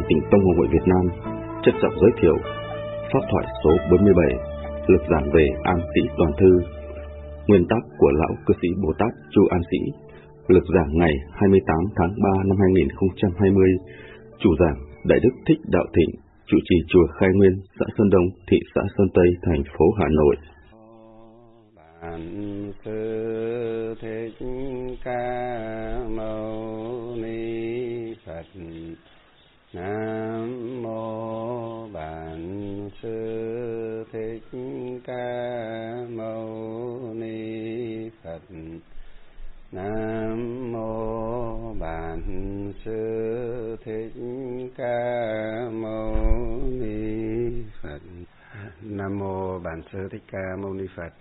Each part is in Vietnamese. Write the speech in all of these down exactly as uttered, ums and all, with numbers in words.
Tỉnh Tông Hồ Hội Việt Nam trân trọng giới thiệu pháp thoại số bốn mươi bảy, lực giảng về An Sĩ Toàn Thư, nguyên tác của Lão Cư Sĩ Bồ Tát Chu An Sĩ, lực giảng ngày hai mươi tám tháng ba năm hai nghìn không trăm hai mươi, chủ giảng Đại Đức Thích Đạo Thịnh, trụ trì chùa Khai Nguyên, xã Sơn Đông, thị xã Sơn Tây, thành phố Hà Nội. Bản Sư Thích Ca Mâu Ni Phật. Nam mô Bản Sư Thích Ca Mâu Ni Phật. Nam mô Bản Sư Thích Ca Mâu Ni Phật. Nam mô Bản Sư Thích Ca Mâu Ni Phật.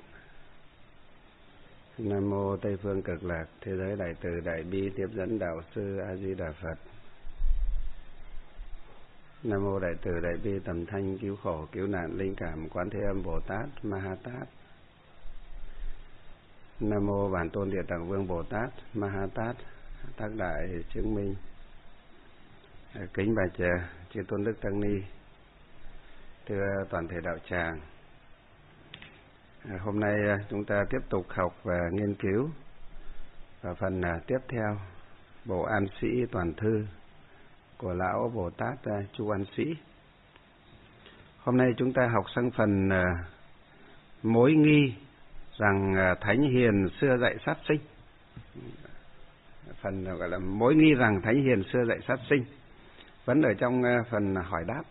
Nam mô Tây Phương Cực Lạc Thế Giới Đại Từ Đại Bi Tiếp Dẫn Đạo Sư A Di Đà Phật. Nam mô Đại Từ Đại Bi Tầm Thanh Cứu Khổ Cứu Nạn Linh Cảm Quán Thế Âm Bồ Tát Ma Ha Tát. Nam mô Bản Tôn Địa Tạng Vương Bồ Tát Ma Ha Tát, tác đại chứng minh. Kính bạch chư tôn đức tăng ni, thưa toàn thể đạo tràng. Hôm nay chúng ta tiếp tục học và nghiên cứu và phần tiếp theo bộ An Sĩ Toàn Thư của Lão Bồ Tát Chu An Sĩ. Hôm nay chúng ta học sang phần mối nghi rằng Thánh Hiền xưa dạy sát sinh. Phần gọi là mối nghi rằng Thánh Hiền xưa dạy sát sinh, vẫn ở trong phần hỏi đáp.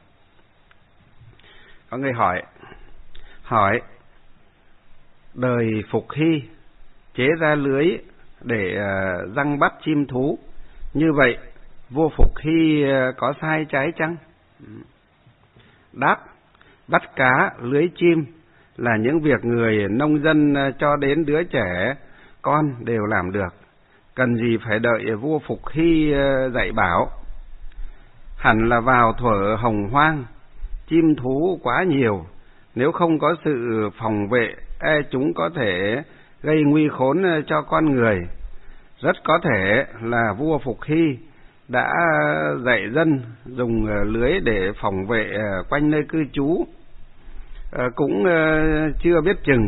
Có người hỏi, hỏi đời Phục Hy chế ra lưới để giăng bắt chim thú, như vậy vua Phục Hy có sai trái chăng? Đáp, bắt cá, lưới chim là những việc người nông dân cho đến đứa trẻ con đều làm được, cần gì phải đợi vua Phục Hy dạy bảo. Hẳn là vào thuở hồng hoang, chim thú quá nhiều, nếu không có sự phòng vệ, e chúng có thể gây nguy khốn cho con người. Rất có thể là vua Phục Hy đã dạy dân dùng lưới để phòng vệ quanh nơi cư trú, cũng chưa biết chừng.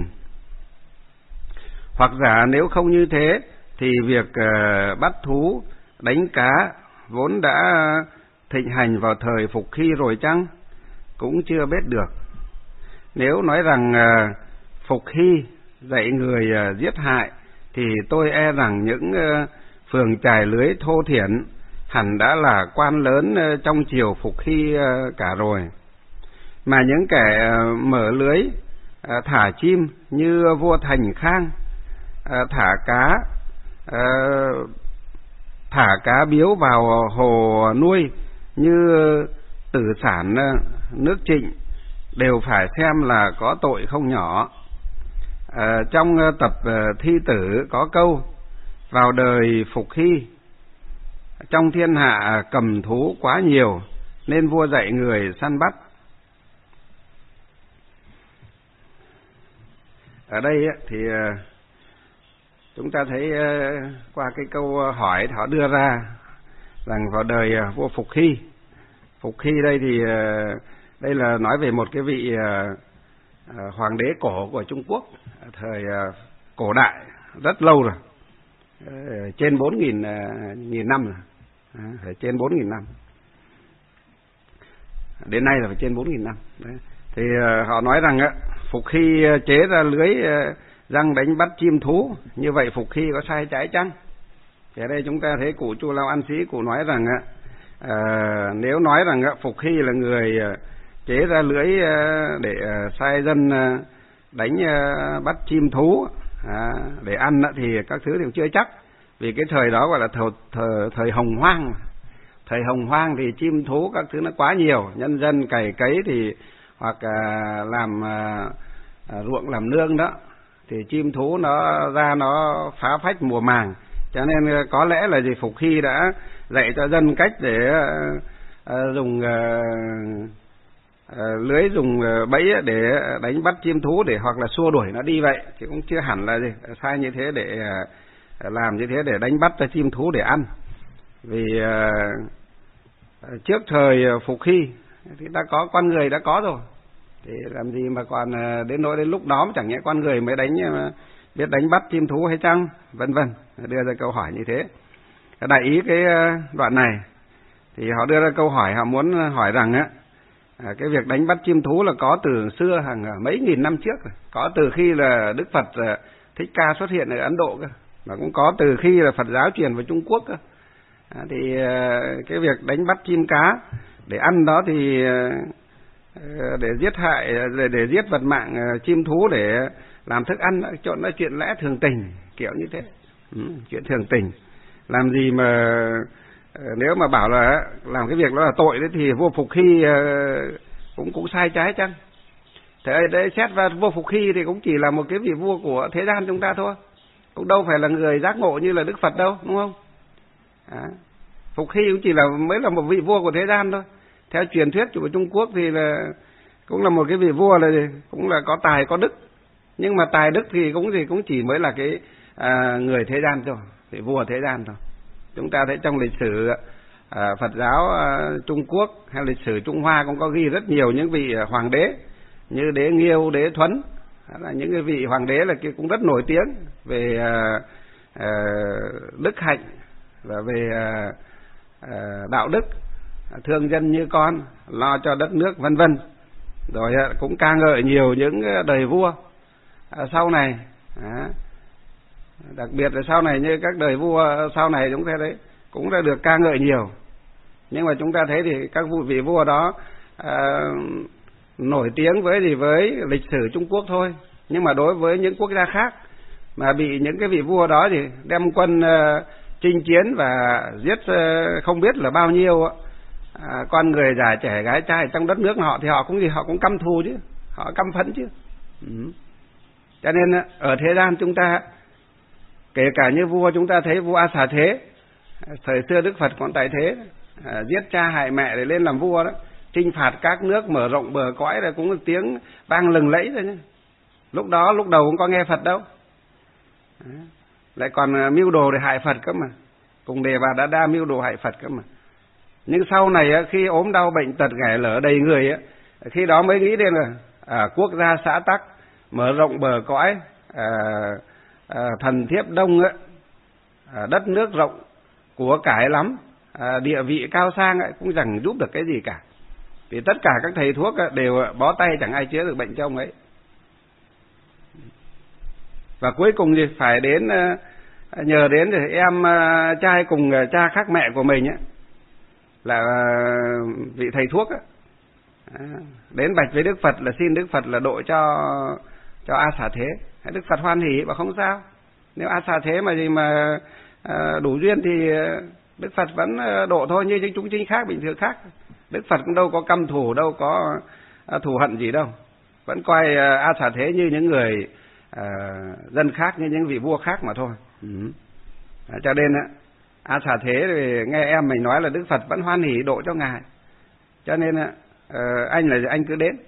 Hoặc giả nếu không như thế thì việc bắt thú, đánh cá vốn đã thịnh hành vào thời Phục Hy rồi chăng? Cũng chưa biết được. Nếu nói rằng Phục Hy dạy người giết hại thì tôi e rằng những phường chài lưới thô thiển hẳn đã là quan lớn trong triều Phục Hy cả rồi. Mà những kẻ mở lưới thả chim như vua Thành Khang, thả cá thả cá biếu vào hồ nuôi như Tử Sản, nước Trịnh, đều phải xem là có tội không nhỏ. À, trong tập Thi Tử có câu, vào đời Phục Hy, trong thiên hạ cầm thú quá nhiều, nên vua dạy người săn bắt. Ở đây thì chúng ta thấy qua cái câu hỏi họ đưa ra rằng vào đời vua Phục Hy. Phục Hy đây thì đây là nói về một cái vị hoàng đế cổ của Trung Quốc thời cổ đại, rất lâu rồi, trên bốn nghìn nghìn năm rồi, phải trên bốn nghìn năm, đến nay là phải trên bốn nghìn năm. Đấy. Thì họ nói rằng Phục Hy chế ra lưới giăng đánh bắt chim thú, như vậy Phục Hy có sai trái chăng? Thì ở đây chúng ta thấy cụ Chu Lao An Sĩ cụ nói rằng à, nếu nói rằng Phục Hy là người chế ra lưới để sai dân đánh bắt chim thú à, để ăn thì các thứ thì chưa chắc, vì cái thời đó gọi là thời, thời, thời hồng hoang. Thời hồng hoang thì chim thú các thứ nó quá nhiều, nhân dân cày cấy thì hoặc à, làm à, ruộng làm nương đó, thì chim thú nó ra nó phá phách mùa màng, cho nên có lẽ là gì Phục Hy đã dạy cho dân cách để à, dùng à, à, lưới, dùng bẫy để đánh bắt chim thú để hoặc là xua đuổi nó đi vậy, chứ cũng chưa hẳn là gì sai như thế để à, làm như thế để đánh bắt cho chim thú để ăn. Vì à, trước thời Phục Hy thì đã có, con người đã có rồi, thì làm gì mà còn đến nỗi đến lúc đó chẳng nhẽ con người mới đánh biết đánh bắt chim thú hay chăng, vân vân, đưa ra câu hỏi như thế. Đại ý cái đoạn này thì họ đưa ra câu hỏi, họ muốn hỏi rằng á, cái việc đánh bắt chim thú là có từ xưa, hàng mấy nghìn năm trước rồi, có từ khi là Đức Phật Thích Ca xuất hiện ở Ấn Độ cơ, và cũng có từ khi là Phật giáo truyền vào Trung Quốc cơ. À, thì cái việc đánh bắt chim cá để ăn đó thì để giết hại, để, để giết vật mạng chim thú để làm thức ăn, chọn nói chuyện lẽ thường tình kiểu như thế, ừ, chuyện thường tình. Làm gì mà nếu mà bảo là làm cái việc đó là tội đấy thì vua Phục Hy cũng cũng sai trái chăng? Thế đấy, xét ra vua Phục Hy thì cũng chỉ là một cái vị vua của thế gian chúng ta thôi, cũng đâu phải là người giác ngộ như là Đức Phật đâu, đúng không? À, Phục Hy cũng chỉ là mới là một vị vua của thế gian thôi. Theo truyền thuyết của Trung Quốc thì là cũng là một cái vị vua, là cũng là có tài có đức, nhưng mà tài đức thì cũng gì cũng chỉ mới là cái à, người thế gian thôi, vị vua thế gian thôi. Chúng ta thấy trong lịch sử à, Phật giáo à, Trung Quốc hay lịch sử Trung Hoa cũng có ghi rất nhiều những vị hoàng đế như đế Nghiêu, đế Thuấn, là những cái vị hoàng đế là cũng rất nổi tiếng về à, à, đức hạnh và về à, à, đạo đức, thương dân như con, lo cho đất nước, vân vân. Rồi cũng ca ngợi nhiều những đời vua à, sau này, à, đặc biệt là sau này như các đời vua sau này chúng ta thấy cũng đã được ca ngợi nhiều. Nhưng mà chúng ta thấy thì các vị vua đó à, nổi tiếng với gì với lịch sử Trung Quốc thôi, nhưng mà đối với những quốc gia khác mà bị những cái vị vua đó thì đem quân uh, chinh chiến và giết uh, không biết là bao nhiêu uh, con người già trẻ gái trai trong đất nước họ, thì họ cũng gì họ cũng căm thù chứ, họ căm phẫn chứ. Ừ. Cho nên uh, ở thế gian chúng ta, kể cả như vua chúng ta thấy vua A Xà Thế, thời xưa Đức Phật còn tại thế, à, giết cha hại mẹ để lên làm vua đó, chinh phạt các nước, mở rộng bờ cõi, là cũng một tiếng vang lừng lẫy rồi nhé. Lúc đó lúc đầu cũng có nghe Phật đâu, à, lại còn mưu đồ để hại Phật cơ mà, cùng Đề Bà Đa Đa mưu đồ hại Phật cơ mà. Nhưng sau này khi ốm đau bệnh tật ghẻ lở đầy người, khi đó mới nghĩ đến là à, quốc gia xã tắc, mở rộng bờ cõi, à, à, thần thiếp đông, à, đất nước rộng, của cải lắm, à, địa vị cao sang ấy, cũng chẳng giúp được cái gì cả. Vì tất cả các thầy thuốc đều bó tay, chẳng ai chữa được bệnh cho ông ấy. Và cuối cùng thì phải đến nhờ đến thì em trai cùng cha khác mẹ của mình ấy, là vị thầy thuốc ấy, đến bạch với Đức Phật là xin Đức Phật là độ cho cho A Xà Thế. Đức Phật hoan hỉ và không sao, nếu A Xà Thế mà gì mà à, đủ duyên thì Đức Phật vẫn độ thôi, như những chúng sinh khác bình thường khác. Đức Phật cũng đâu có căm thù, đâu có thù hận gì đâu, vẫn coi A Xà Thế như những người à, dân khác, như những vị vua khác mà thôi. Ừ. À, cho nên á, A Xà Thế thì nghe em mình nói là Đức Phật vẫn hoan hỉ độ cho ngài, cho nên á, à, anh là anh cứ đến.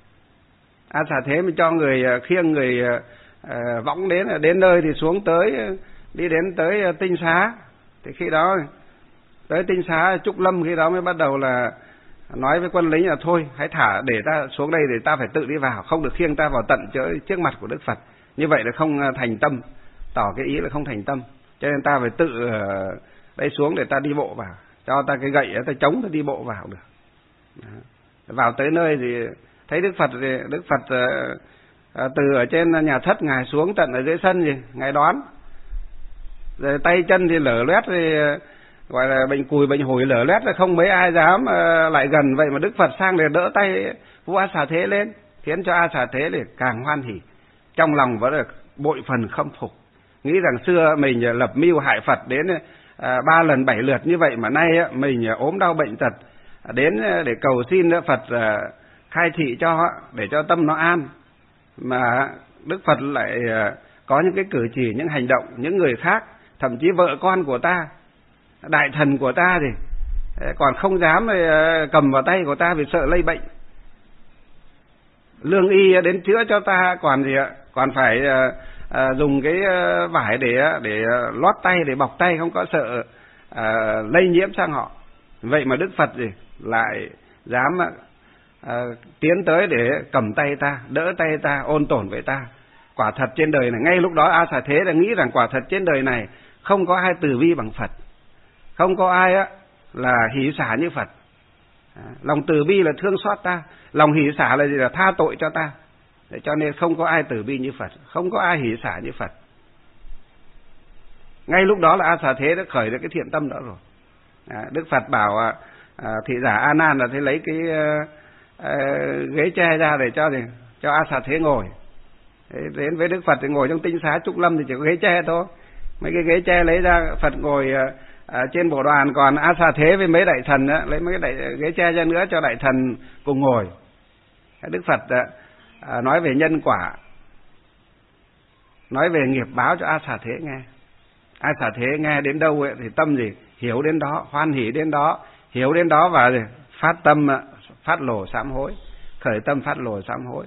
A Xà Thế mới cho người khiêng người à, võng đến, đến nơi thì xuống tới, đi đến tới Tinh Xá. Thì khi đó tới Tinh Xá Trúc Lâm, khi đó mới bắt đầu là nói với quân lính là thôi hãy thả để ta xuống đây, để ta phải tự đi vào, không được khiêng ta vào tận trước mặt của Đức Phật. Như vậy là không thành tâm, tỏ cái ý là không thành tâm, cho nên ta phải tự đây xuống để ta đi bộ vào, cho ta cái gậy ta chống ta đi bộ vào được. Đó. Vào tới nơi thì thấy Đức Phật, thì Đức Phật từ ở trên nhà thất ngài xuống tận ở dưới sân, thì ngài đón, rồi tay chân thì lở loét, thì gọi là bệnh cùi bệnh hủi lở loét, là không mấy ai dám lại gần. Vậy mà Đức Phật sang để đỡ tay vua A Xà Thế lên, khiến cho A Xà Thế để càng hoan hỉ, trong lòng vẫn được bội phần khâm phục, nghĩ rằng xưa mình lập mưu hại Phật đến à, ba lần bảy lượt như vậy, mà nay á, mình ốm đau bệnh tật đến để cầu xin Phật à, khai thị cho, để cho tâm nó an, mà Đức Phật lại à, có những cái cử chỉ, những hành động, những người khác, thậm chí vợ con của ta, đại thần của ta thì còn không dám cầm vào tay của ta vì sợ lây bệnh. Lương y đến chữa cho ta còn gì ạ, còn phải à, dùng cái vải để để lót tay, để bọc tay, không có sợ à, lây nhiễm sang họ. Vậy mà Đức Phật gì lại dám à, tiến tới để cầm tay ta, đỡ tay ta, ôn tồn với ta. Quả thật trên đời này, ngay lúc đó A Xà Thế đã nghĩ rằng quả thật trên đời này không có ai từ bi bằng Phật, không có ai á là hỷ xả như Phật. À, lòng từ bi là thương xót ta, lòng hỷ xả là gì, là tha tội cho ta. Để cho nên không có ai từ bi như Phật, không có ai hỷ xả như Phật. Ngay lúc đó là A Xà Thế đã khởi được cái thiện tâm đó rồi. À, Đức Phật bảo à, à, thị giả A Nan là thế lấy cái à, à, ghế tre ra để cho gì, cho A Xà Thế ngồi. Thế đến với Đức Phật thì ngồi trong tinh xá Trúc Lâm thì chỉ có ghế tre thôi. Mấy cái ghế tre lấy ra, Phật ngồi à, à, trên bộ đoàn, còn A Xà Thế với mấy đại thần á, lấy mấy cái đại, ghế tre ra nữa cho đại thần cùng ngồi. Đức Phật à, à, nói về nhân quả, nói về nghiệp báo cho A Xà Thế nghe. A Xà Thế nghe đến đâu ấy, thì tâm gì hiểu đến đó, hoan hỷ đến đó, hiểu đến đó và gì phát tâm phát lộ sám hối, khởi tâm phát lộ sám hối.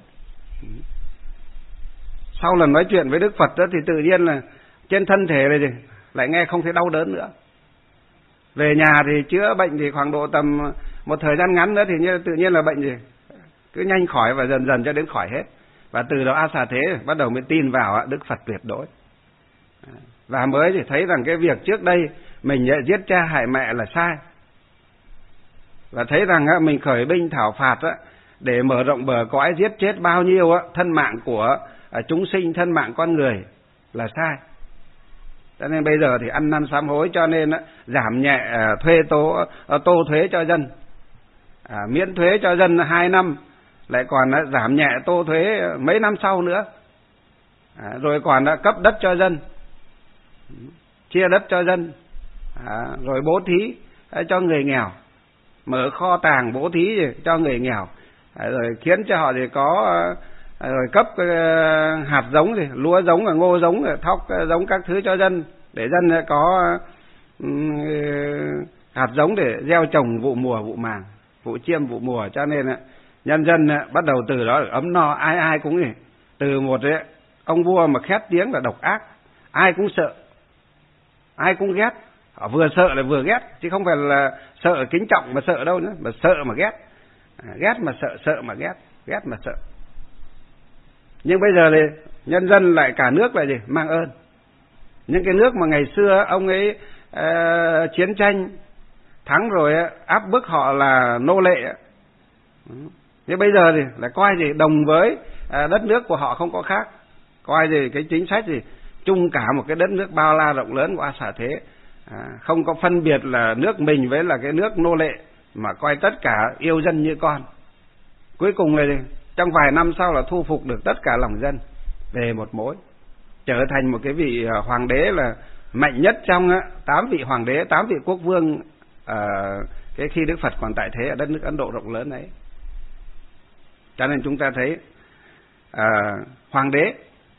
Sau lần nói chuyện với Đức Phật đó thì tự nhiên là trên thân thể này gì lại nghe không thấy đau đớn nữa. Về nhà thì chữa bệnh thì khoảng độ tầm một thời gian ngắn nữa thì như, tự nhiên là bệnh gì cứ nhanh khỏi và dần dần cho đến khỏi hết. Và từ đó A Xà Thế bắt đầu mới tin vào Đức Phật tuyệt đối. Và mới thì thấy rằng cái việc trước đây mình giết cha hại mẹ là sai. Và thấy rằng mình khởi binh thảo phạt để mở rộng bờ cõi, giết chết bao nhiêu thân mạng của chúng sinh, thân mạng con người là sai. Cho nên bây giờ thì ăn năn sám hối, cho nên giảm nhẹ thuê tô, tô thuế cho dân, à, miễn thuế cho dân hai năm, lại còn giảm nhẹ tô thuế mấy năm sau nữa, à, rồi còn cấp đất cho dân, chia đất cho dân, à, rồi bố thí cho người nghèo, mở kho tàng bố thí cho người nghèo, à, rồi khiến cho họ thì có, à, rồi cấp uh, hạt giống gì, lúa giống, ngô giống, thóc giống các thứ cho dân, để dân có um, hạt giống để gieo trồng vụ mùa vụ màng, vụ chiêm vụ mùa. Cho nên nhân dân bắt đầu từ đó ấm no, ai ai cũng gì, từ một ấy, ông vua mà khét tiếng là độc ác, ai cũng sợ, ai cũng ghét. Họ vừa sợ là vừa ghét, chứ không phải là sợ kính trọng mà sợ đâu nữa, mà sợ mà ghét, à, ghét mà sợ, sợ mà ghét, ghét mà sợ. Nhưng bây giờ thì nhân dân lại cả nước là gì, mang ơn. Những cái nước mà ngày xưa ông ấy uh, chiến tranh thắng rồi áp bức họ là nô lệ, nhưng bây giờ thì lại coi gì đồng với uh, đất nước của họ không có khác, coi gì cái chính sách gì chung cả một cái đất nước bao la rộng lớn của A Xà Thế, à, không có phân biệt là nước mình với là cái nước nô lệ, mà coi tất cả yêu dân như con. Cuối cùng là trong vài năm sau là thu phục được tất cả lòng dân về một mối, trở thành một cái vị hoàng đế là mạnh nhất trong tám vị hoàng đế, tám vị quốc vương à, cái khi Đức Phật còn tại thế ở đất nước Ấn Độ rộng lớn ấy. Cho nên chúng ta thấy à, hoàng đế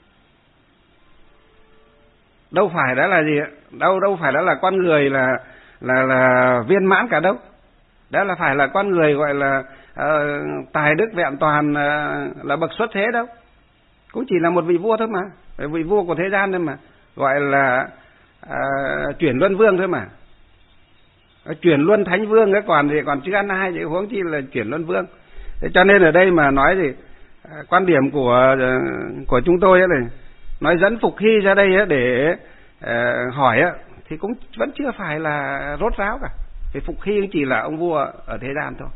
đâu phải đó là gì, đâu đâu phải đó là con người là là là viên mãn cả đâu. Đó là phải là con người gọi là uh, tài đức vẹn toàn, uh, là bậc xuất thế đâu. Cũng chỉ là một vị vua thôi mà, vị vua của thế gian thôi mà, gọi là uh, chuyển luân vương thôi mà. Chuyển luân thánh vương ấy, còn thì còn chưa ăn ai, chứ huống chi là chuyển luân vương. Thế cho nên ở đây mà nói thì uh, quan điểm của uh, của chúng tôi ấy này, nói dẫn Phục Hy ra đây ấy để uh, hỏi ấy, thì cũng vẫn chưa phải là rốt ráo cả. Vì Phục Hy chỉ là ông vua ở thế gian thôi,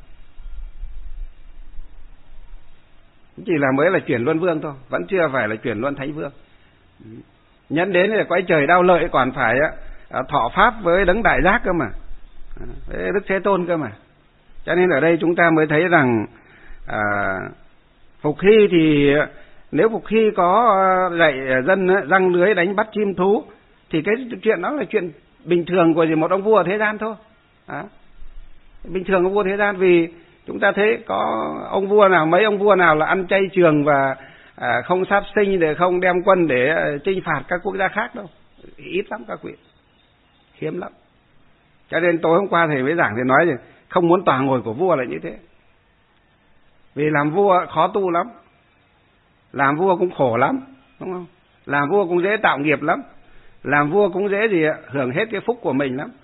chỉ là mới là chuyển luân vương thôi, vẫn chưa phải là chuyển luân thánh vương. Nhấn đến là quay trời đao lợi còn phải thọ pháp với đấng đại giác cơ mà, với Đức Thế Tôn cơ mà. Cho nên ở đây chúng ta mới thấy rằng à, Phục Hy thì nếu Phục Hy có dạy dân răng lưới đánh bắt chim thú thì cái chuyện đó là chuyện bình thường của một ông vua ở thế gian thôi. À, bình thường ông vua thế gian, vì chúng ta thấy có ông vua nào, mấy ông vua nào là ăn chay trường và à, không sát sinh, để không đem quân để à, chinh phạt các quốc gia khác đâu, ít lắm các vị, hiếm lắm. Cho nên tối hôm qua thầy mới giảng thì nói rằng không muốn tòa ngồi của vua là như thế, vì làm vua khó tu lắm, làm vua cũng khổ lắm, đúng không? Làm vua cũng dễ tạo nghiệp lắm, làm vua cũng dễ gì hưởng hết cái phúc của mình lắm.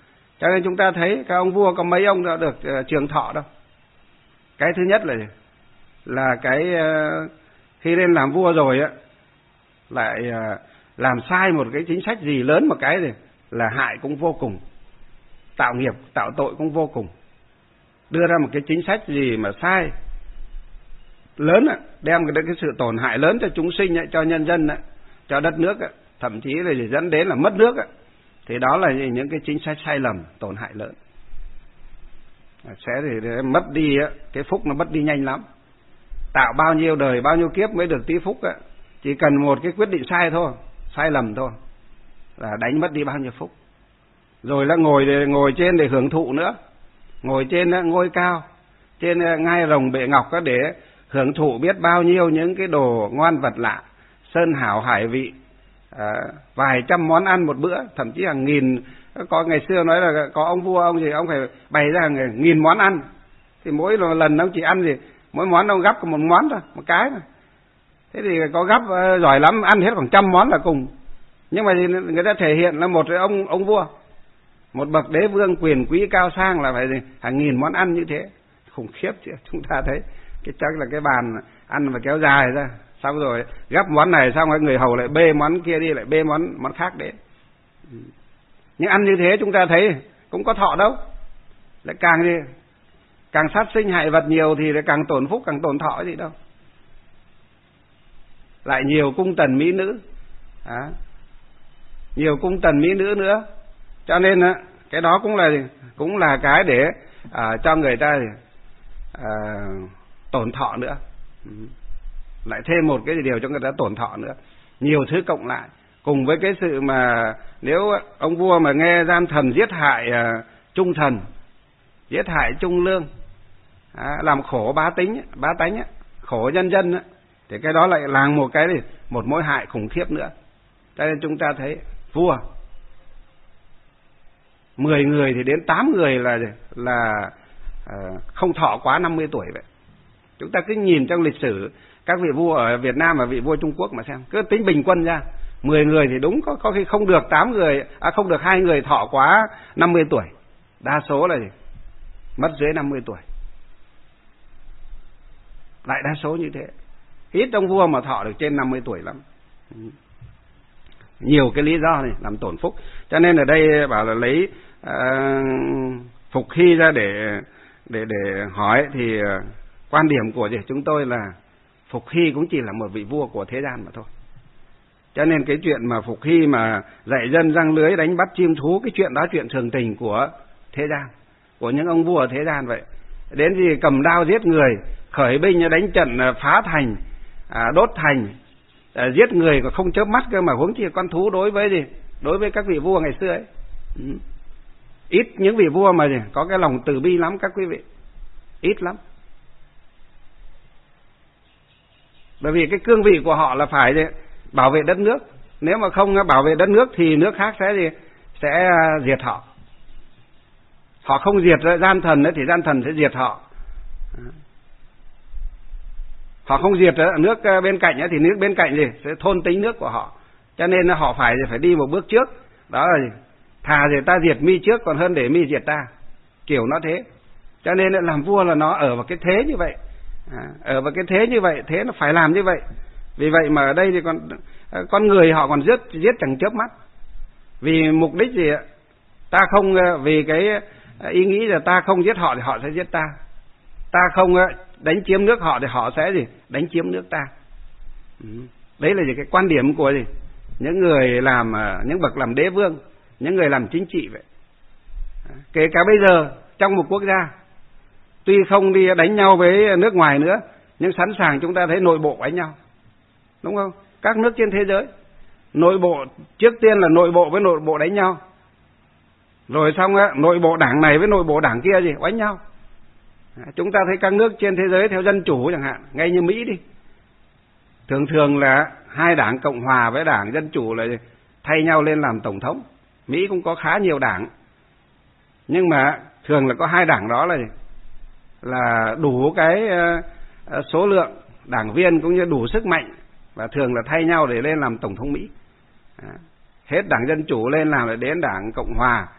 Cho nên chúng ta thấy các ông vua có mấy ông đã được uh, trường thọ đâu. Cái thứ nhất là là cái uh, khi lên làm vua rồi á, lại uh, làm sai một cái chính sách gì lớn một cái thì là hại cũng vô cùng, tạo nghiệp tạo tội cũng vô cùng. Đưa ra một cái chính sách gì mà sai lớn á, đem cái, cái sự tổn hại lớn cho chúng sinh ấy, cho nhân dân ấy, cho đất nước ấy, thậm chí là dẫn đến là mất nước ấy, thì đó là những cái chính sách sai lầm, tổn hại lớn. Sẽ thì mất đi ấy, cái phúc nó mất đi nhanh lắm. Tạo bao nhiêu đời bao nhiêu kiếp mới được tí phúc ấy. Chỉ cần một cái quyết định sai thôi, sai lầm thôi là đánh mất đi bao nhiêu phúc. Rồi là ngồi ngồi trên để hưởng thụ nữa, ngồi trên ngôi cao, trên ngai rồng bệ ngọc đó để hưởng thụ biết bao nhiêu những cái đồ ngon vật lạ, sơn hảo hải vị, à, vài trăm món ăn một bữa, thậm chí hàng nghìn. Có ngày xưa nói là có ông vua ông gì ông phải bày ra hàng nghìn món ăn, thì mỗi lần ông chỉ ăn gì mỗi món ông gắp một món thôi, một cái thôi. Thế thì có gắp uh, giỏi lắm, ăn hết khoảng trăm món là cùng. Nhưng mà thì người ta thể hiện là một ông ông vua, một bậc đế vương quyền quý cao sang là phải gì hàng nghìn món ăn như thế, khủng khiếp chứ. Chúng ta thấy cái chắc là cái bàn ăn mà kéo dài ra, xong rồi gắp món này xong rồi người hầu lại bê món kia đi, lại bê món món khác đến. Nhưng ăn như thế chúng ta thấy cũng có thọ đâu, lại càng gì càng sát sinh hại vật nhiều thì lại càng tổn phúc càng tổn thọ gì đâu. Lại nhiều cung tần mỹ nữ, à, nhiều cung tần mỹ nữ nữa, cho nên cái đó cũng là cũng là cái để à, cho người ta à, tổn thọ nữa, lại thêm một cái điều cho người ta tổn thọ nữa. Nhiều thứ cộng lại cùng với cái sự mà nếu ông vua mà nghe gian thần giết hại à, trung thần, giết hại trung lương, à, làm khổ bá tính bá tánh, khổ nhân dân, thì cái đó lại là một cái một mối hại khủng khiếp nữa. Cho nên chúng ta thấy vua mười người thì đến tám người là là à, không thọ quá năm mươi tuổi vậy. Chúng ta cứ nhìn trong lịch sử các vị vua ở Việt Nam và vị vua Trung Quốc mà xem, cứ tính bình quân ra, mười người thì đúng có có khi không được tám người, à không được hai người thọ quá năm mươi tuổi. Đa số là gì? Mất dưới năm mươi tuổi. Lại đa số như thế. Ít ông vua mà thọ được trên năm mươi tuổi lắm. Nhiều cái lý do này làm tổn phúc. Cho nên ở đây bảo là lấy uh, Phục Hy ra để để để hỏi thì uh, quan điểm của chúng tôi là Phục Hy cũng chỉ là một vị vua của thế gian mà thôi. Cho nên cái chuyện mà Phục Hy mà dạy dân răng lưới đánh bắt chim thú, cái chuyện đó chuyện thường tình của thế gian, của những ông vua ở thế gian vậy. Đến gì cầm đao giết người, khởi binh đánh trận phá thành, à, đốt thành, à, giết người còn không chớp mắt cơ, mà huống chi con thú đối với gì đối với các vị vua ngày xưa ấy. Ừ. Ít những vị vua mà gì có cái lòng từ bi lắm các quý vị, ít lắm. Bởi vì cái cương vị của họ là phải gì bảo vệ đất nước. Nếu mà không bảo vệ đất nước thì nước khác sẽ gì sẽ diệt họ. Họ không diệt gian thần ấy, thì gian thần sẽ diệt họ. Họ không diệt nước bên cạnh ấy, thì nước bên cạnh gì sẽ thôn tính nước của họ. Cho nên họ phải phải đi một bước trước. Đó là gì? Thà thì ta diệt mi trước còn hơn để mi diệt ta, kiểu nó thế. Cho nên làm vua là nó ở vào cái thế như vậy, à, ở vào cái thế như vậy, thế nó phải làm như vậy. Vì vậy mà ở đây thì con con người họ còn giết giết chẳng chớp mắt. Vì mục đích gì ạ? Ta không, vì cái ý nghĩ là ta không giết họ thì họ sẽ giết ta. Ta không đánh chiếm nước họ thì họ sẽ gì đánh chiếm nước ta. Đấy là gì cái quan điểm của gì những người làm, những bậc làm đế vương, những người làm chính trị vậy. Kể cả bây giờ trong một quốc gia, tuy không đi đánh nhau với nước ngoài nữa, nhưng sẵn sàng chúng ta thấy nội bộ đánh nhau, đúng không? Các nước trên thế giới, nội bộ trước tiên là nội bộ với nội bộ đánh nhau, rồi xong á nội bộ đảng này với nội bộ đảng kia gì đánh nhau. Chúng ta thấy các nước trên thế giới theo dân chủ chẳng hạn, ngay như Mỹ đi, thường thường là hai đảng Cộng hòa với đảng Dân chủ là thay nhau lên làm tổng thống. Mỹ cũng có khá nhiều đảng, nhưng mà thường là có hai đảng đó là là đủ cái số lượng đảng viên cũng như đủ sức mạnh, và thường là thay nhau để lên làm tổng thống Mỹ. Hết đảng Dân chủ lên làm lại đến đảng Cộng hòa,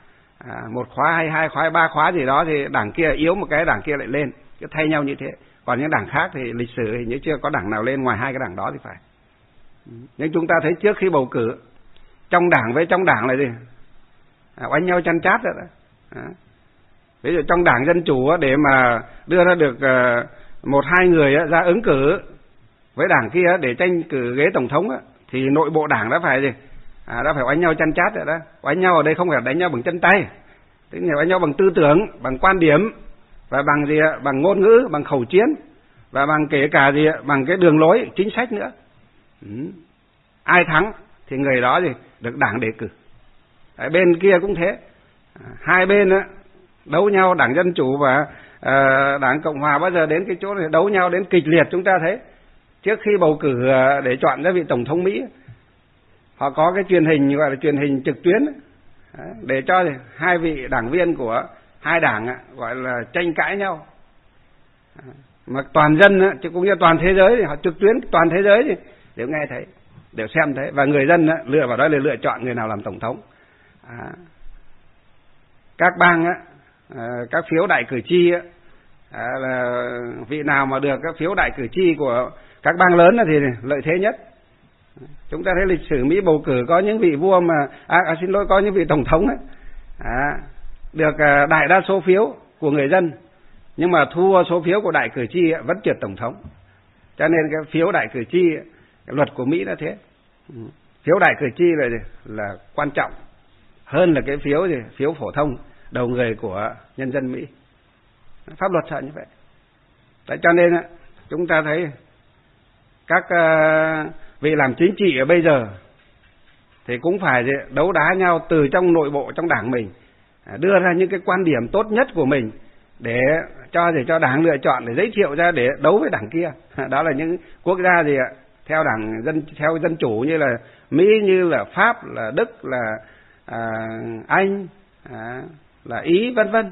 à, một khóa hay hai khóa hay ba khóa gì đó thì đảng kia yếu một cái đảng kia lại lên, cứ thay nhau như thế. Còn những đảng khác thì lịch sử hình như chưa có đảng nào lên ngoài hai cái đảng đó thì phải. Nhưng chúng ta thấy trước khi bầu cử, trong đảng với trong đảng là gì? À, oanh nhau chăn chát rồi đó. À. Ví dụ trong đảng Dân Chủ để mà đưa ra được một hai người ra ứng cử với đảng kia để tranh cử ghế tổng thống thì nội bộ đảng đã phải gì? À, đã phải oanh nhau chăn chát rồi đó. Oanh nhau ở đây không phải đánh nhau bằng chân tay, tức là oanh nhau bằng tư tưởng, bằng quan điểm và bằng gì? Bằng ngôn ngữ, bằng khẩu chiến và bằng kể cả gì? Bằng cái đường lối chính sách nữa. Ừ. Ai thắng thì người đó gì? Được đảng đề cử. Ở bên kia cũng thế, à, hai bên á, đấu nhau, đảng Dân Chủ và à, đảng Cộng Hòa bao giờ đến cái chỗ này đấu nhau đến kịch liệt. Chúng ta thấy trước khi bầu cử à, để chọn ra vị tổng thống Mỹ, họ có cái truyền hình gọi là truyền hình trực tuyến à, để cho hai vị đảng viên của hai đảng à, gọi là tranh cãi nhau, à, mà toàn dân á, chứ cũng như toàn thế giới thì họ trực tuyến toàn thế giới thì đều nghe thấy, đều xem thấy, và người dân á, lựa vào đó để lựa chọn người nào làm tổng thống. À, các bang á, à, các phiếu đại cử tri á, à, là vị nào mà được các phiếu đại cử tri của các bang lớn thì lợi thế nhất. Chúng ta thấy lịch sử Mỹ bầu cử có những vị vua mà à, à xin lỗi có những vị tổng thống ấy, à, được à, đại đa số phiếu của người dân, nhưng mà thua số phiếu của đại cử tri ấy, vẫn trượt tổng thống. Cho nên cái phiếu đại cử tri, cái luật của Mỹ là thế. Phiếu đại cử tri là là quan trọng hơn là cái phiếu gì phiếu phổ thông đầu người của nhân dân Mỹ. Pháp luật là như vậy. Đấy, cho nên chúng ta thấy các vị làm chính trị ở bây giờ thì cũng phải đấu đá nhau từ trong nội bộ trong đảng mình, đưa ra những cái quan điểm tốt nhất của mình để cho để cho đảng lựa chọn, để giới thiệu ra để đấu với đảng kia. Đó là những quốc gia gì ạ? Theo đảng dân theo dân chủ như là Mỹ, như là Pháp, là Đức, là à, Anh, à, là Ý, vân vân.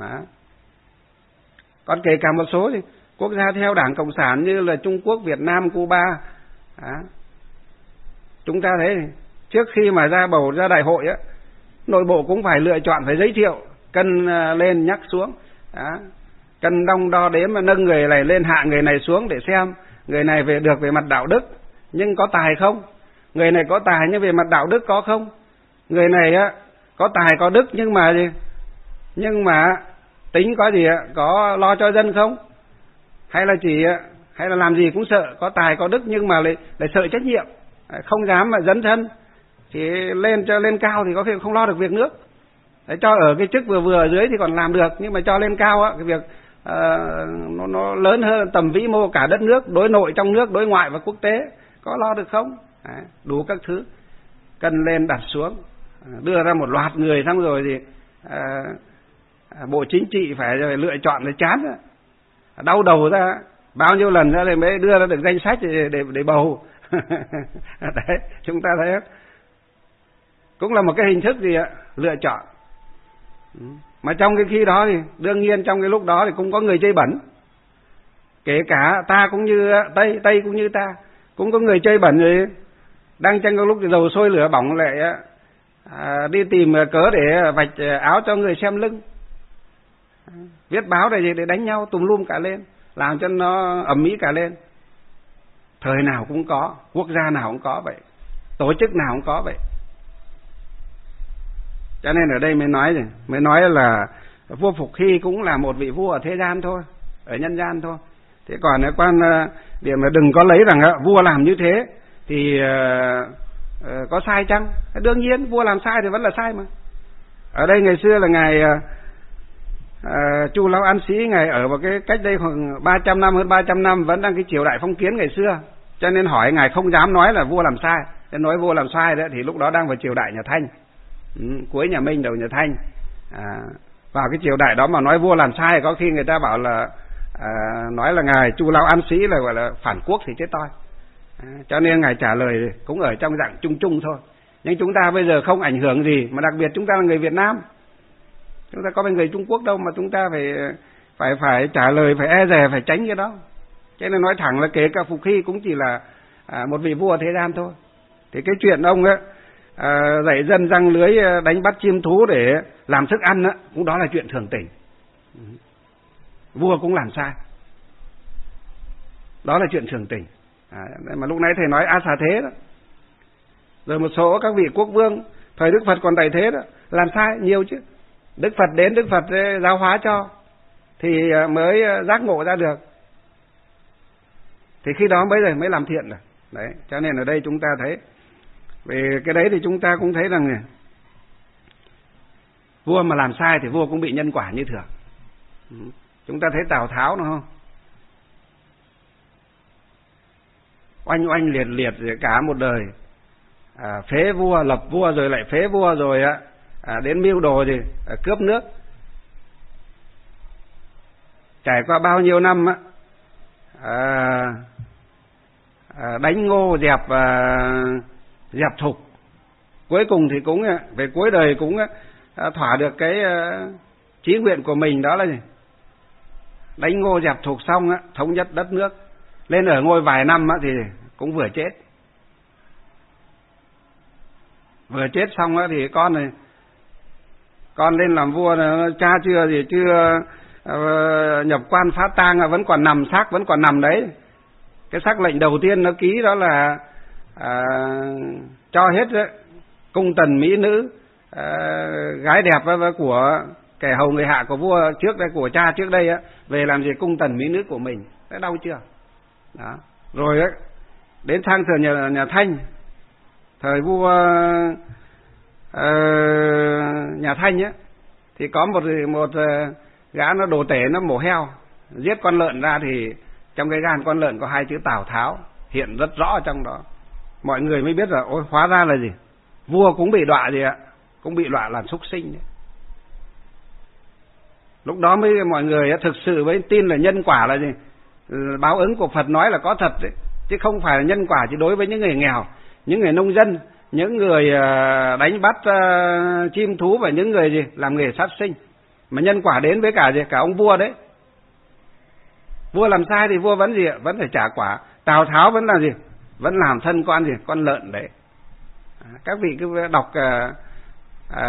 Còn kể cả một số thì quốc gia theo đảng cộng sản như là Trung Quốc, Việt Nam, Cuba, à, chúng ta thấy trước khi mà ra bầu ra đại hội á, nội bộ cũng phải lựa chọn, phải giới thiệu, cân lên nhắc xuống, à, cân đong đo đếm mà nâng người này lên hạ người này xuống để xem người này về được về mặt đạo đức nhưng có tài không, người này có tài nhưng về mặt đạo đức có không, người này á có tài có đức nhưng mà gì nhưng mà tính có gì ạ, có lo cho dân không, hay là chỉ hay là làm gì cũng sợ, có tài có đức nhưng mà lại lại sợ trách nhiệm, không dám mà dấn thân thì lên cho lên cao thì có khi không lo được việc nước. Đấy, cho ở cái chức vừa vừa ở dưới thì còn làm được, nhưng mà cho lên cao á, cái việc uh, nó, nó lớn hơn tầm vĩ mô cả đất nước, đối nội trong nước, đối ngoại và quốc tế, có lo được không? Đấy, đủ các thứ cân lên đặt xuống, đưa ra một loạt người, xong rồi thì uh, bộ chính trị phải rồi lựa chọn, để chán ra, đau đầu ra bao nhiêu lần ra thì mới đưa ra được danh sách để để, để bầu. Đấy, chúng ta thấy cũng là một cái hình thức gì ạ, lựa chọn. Mà trong cái khi đó thì đương nhiên trong cái lúc đó thì cũng có người chơi bẩn, kể cả ta cũng như Tây, Tây cũng như ta, cũng có người chơi bẩn rồi, đang trong cái lúc thì dầu sôi lửa bỏng lại à, đi tìm cớ để vạch áo cho người xem lưng, viết báo để để đánh nhau tùm lum cả lên, làm cho nó ầm ĩ cả lên. Thời nào cũng có, quốc gia nào cũng có vậy, tổ chức nào cũng có vậy. Cho nên ở đây mới nói gì, mới nói là vua Phục Hy cũng là một vị vua ở thế gian thôi, ở nhân gian thôi. Thế còn quan điểm là đừng có lấy rằng vua làm như thế thì uh, uh, có sai chăng? Đương nhiên vua làm sai thì vẫn là sai mà. Ở đây ngày xưa là ngài uh, Chu Lão An Sĩ, ngài ở vào cái cách đây khoảng ba trăm năm, hơn ba trăm năm, vẫn đang cái triều đại phong kiến ngày xưa. Cho nên hỏi ngài không dám nói là vua làm sai. Nên nói vua làm sai đó thì lúc đó đang vào triều đại nhà Thanh, ừ, cuối nhà Minh đầu nhà Thanh. À, vào cái triều đại đó mà nói vua làm sai, có khi người ta bảo là à, nói là ngài Chu Lão An Sĩ là gọi là phản quốc thì chết toi. À, cho nên ngài trả lời cũng ở trong dạng chung chung thôi. Nhưng chúng ta bây giờ không ảnh hưởng gì, mà đặc biệt chúng ta là người Việt Nam, chúng ta có bên người Trung Quốc đâu mà chúng ta phải phải phải trả lời, phải e dè, phải tránh cái đó. Cho nên nói thẳng là kể cả Phục Hy cũng chỉ là à, một vị vua thế gian thôi. Thì cái chuyện ông ấy à, dạy dân răng lưới đánh bắt chim thú để làm thức ăn á, cũng đó là chuyện thường tình. Vua cũng làm sai, đó là chuyện thường tình. À, mà lúc nãy thầy nói A Xà Thế đó, rồi một số các vị quốc vương thời Đức Phật còn tại thế đó làm sai nhiều chứ. Đức Phật đến, Đức Phật giáo hóa cho thì mới giác ngộ ra được, thì khi đó mới rồi mới làm thiện được. Đấy, cho nên ở đây chúng ta thấy về cái đấy thì chúng ta cũng thấy rằng vua mà làm sai thì vua cũng bị nhân quả như thường. Chúng ta thấy Tào Tháo đúng không? Oanh oanh liệt liệt cả một đời, à, phế vua lập vua rồi lại phế vua rồi á, à, đến mưu đồ gì à, cướp nước. Trải qua bao nhiêu năm á, à, à, đánh Ngô dẹp à, dẹp Thục, cuối cùng thì cũng về cuối đời cũng à, thỏa được cái à, chí nguyện của mình, đó là gì? Đánh Ngô dẹp Thục xong á, thống nhất đất nước, lên ở ngôi vài năm á thì cũng vừa chết. Vừa chết xong á thì con này con lên làm vua này, cha chưa gì chưa uh, nhập quan phát tang, vẫn còn nằm xác vẫn còn nằm đấy. Cái sắc lệnh đầu tiên nó ký đó là uh, cho hết đấy, cung tần mỹ nữ, uh, gái đẹp của kẻ hầu người hạ của vua trước đây, của cha trước đây á, về làm gì cung tần mỹ nữ của mình. Đã đau chưa? Đó. Rồi ấy, đến sang thời nhà, nhà Thanh, thời vua uh, nhà Thanh á, thì có một một uh, gã nó đồ tể, nó mổ heo giết con lợn ra, thì trong cái gan con lợn có hai chữ Tào Tháo hiện rất rõ trong đó. Mọi người mới biết là ôi, hóa ra là gì? Vua cũng bị đọa gì ạ? Cũng bị đọa làm súc sinh đấy. Lúc đó mới mọi người thực sự mới tin là nhân quả là gì? Báo ứng của Phật nói là có thật đấy, chứ không phải là nhân quả chỉ đối với những người nghèo, những người nông dân, những người đánh bắt chim thú và những người gì làm nghề sát sinh. Mà nhân quả đến với cả gì? Cả ông vua đấy. Vua làm sai thì vua vẫn gì? Vẫn phải trả quả. Tào Tháo vẫn là gì? Vẫn làm thân con gì? Con lợn đấy. Các vị cứ đọc à, à,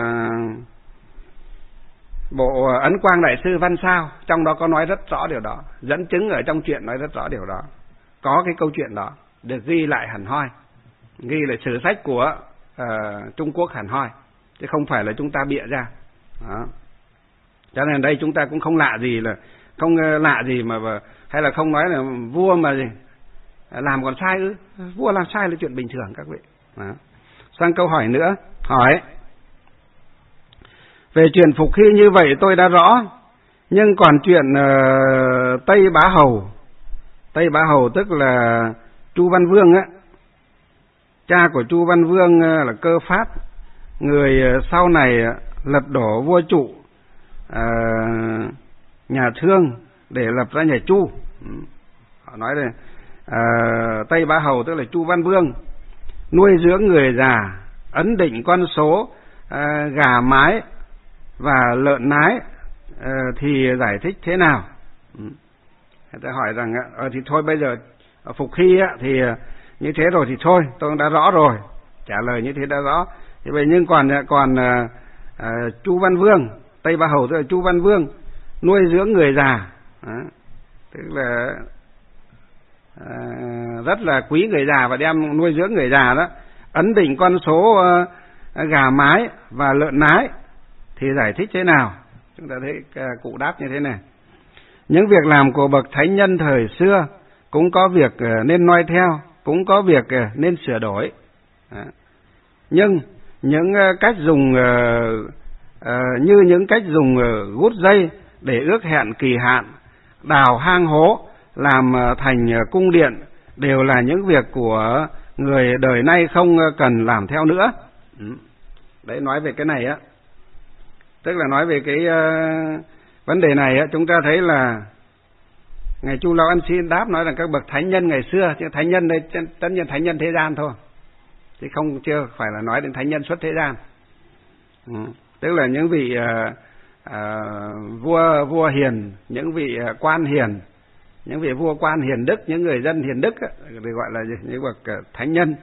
bộ Ấn Quang Đại Sư Văn Sao, trong đó có nói rất rõ điều đó, dẫn chứng ở trong chuyện nói rất rõ điều đó. Có cái câu chuyện đó được ghi lại hẳn hoi, ghi lại sử sách của uh, Trung Quốc hẳn hoi, chứ không phải là chúng ta bịa ra. Đó. Cho nên đây chúng ta cũng không lạ gì là không lạ gì mà hay là không nói là vua mà gì làm còn sai ư? Vua làm sai là chuyện bình thường các vị. Đó. Sang câu hỏi nữa, hỏi về chuyện phục hy như vậy tôi đã rõ, nhưng còn chuyện uh, Tây Bá Hầu, Tây Bá Hầu tức là Chu Văn Vương á, cha của Chu Văn Vương uh, là Cơ Phát, người uh, sau này uh, lật đổ vua Trụ uh, nhà Thương để lập ra nhà Chu. Họ nói là uh, Tây Bá Hầu tức là Chu Văn Vương, nuôi dưỡng người già, ấn định con số uh, gà mái và lợn nái, uh, thì giải thích thế nào? Người ta hỏi rằng uh, thì thôi bây giờ phục hy á, thì uh, như thế rồi thì thôi, tôi đã rõ rồi, trả lời như thế đã rõ. Thì vậy nhưng còn còn uh, uh, Chu Văn Vương, Tây Bá Hầu tức là Chu Văn Vương nuôi dưỡng người già, đó. Tức là uh, rất là quý người già và đem nuôi dưỡng người già đó, ấn định con số uh, gà mái và lợn nái thì giải thích thế nào? Chúng ta thấy uh, cụ đáp như thế này: những việc làm của bậc thánh nhân thời xưa cũng có việc uh, nên noi theo, cũng có việc uh, nên sửa đổi. Đó. Nhưng những uh, cách dùng uh, uh, như những cách dùng uh, gút dây để ước hẹn kỳ hạn, đào hang hố, làm uh, thành uh, cung điện đều là những việc của người đời nay không uh, cần làm theo nữa. Ừ. Đấy, nói về cái này á, tức là nói về cái uh, vấn đề này á, chúng ta thấy là ngài Chu Lão Ân Sĩ đáp nói là các bậc thánh nhân ngày xưa, chứ thánh nhân đây tất nhiên thánh nhân thế gian thôi, chứ không chưa phải là nói đến thánh nhân xuất thế gian. Ừ. Tức là những vị uh, uh, vua vua hiền, những vị uh, quan hiền, những vị vua quan hiền đức, những người dân hiền đức á, được gọi là gì? Những bậc uh, thánh nhân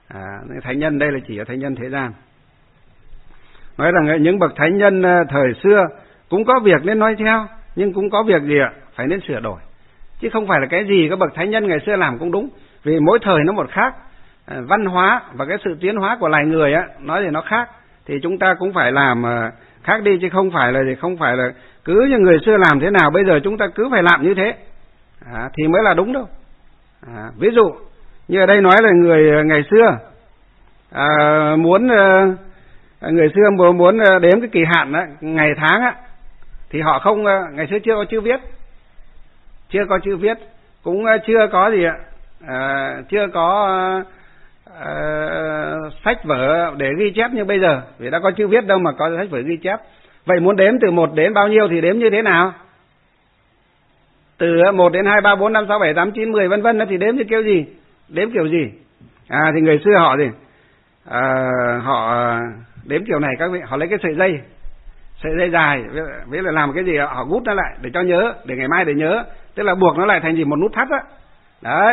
À, thánh nhân đây là chỉ ở thánh nhân thế gian. Nói rằng những bậc thánh nhân thời xưa cũng có việc nên nói theo, nhưng cũng có việc gì ạ? Phải nên sửa đổi. Chứ không phải là cái gì các bậc thánh nhân ngày xưa làm cũng đúng. Vì mỗi thời nó một khác. Văn hóa và cái sự tiến hóa của loài người á, nói thì nó khác. Thì chúng ta cũng phải làm khác đi, chứ không phải là gì không phải là cứ như người xưa làm thế nào bây giờ chúng ta cứ phải làm như thế. À, thì mới là đúng đâu. À, ví dụ như ở đây nói là người ngày xưa à, muốn người xưa muốn muốn đếm cái kỳ hạn đó, ngày tháng á, thì họ không, ngày xưa chưa có chữ viết, chưa có chữ viết, cũng chưa có gì ạ, à, chưa có à, sách vở để ghi chép như bây giờ, vì đã có chữ viết đâu mà có sách vở ghi chép. Vậy muốn đếm từ một đến bao nhiêu thì đếm như thế nào? Từ một đến hai, ba, bốn, năm, sáu, bảy, tám, chín, mười vân vân thì đếm như kiểu gì? Đếm kiểu gì? À thì người xưa họ gì? À, họ đếm kiểu này các vị, họ lấy cái sợi dây, sợi dây dài, với là làm cái gì họ gút nó lại để cho nhớ, để ngày mai để nhớ, tức là buộc nó lại thành gì một nút thắt á. Đấy.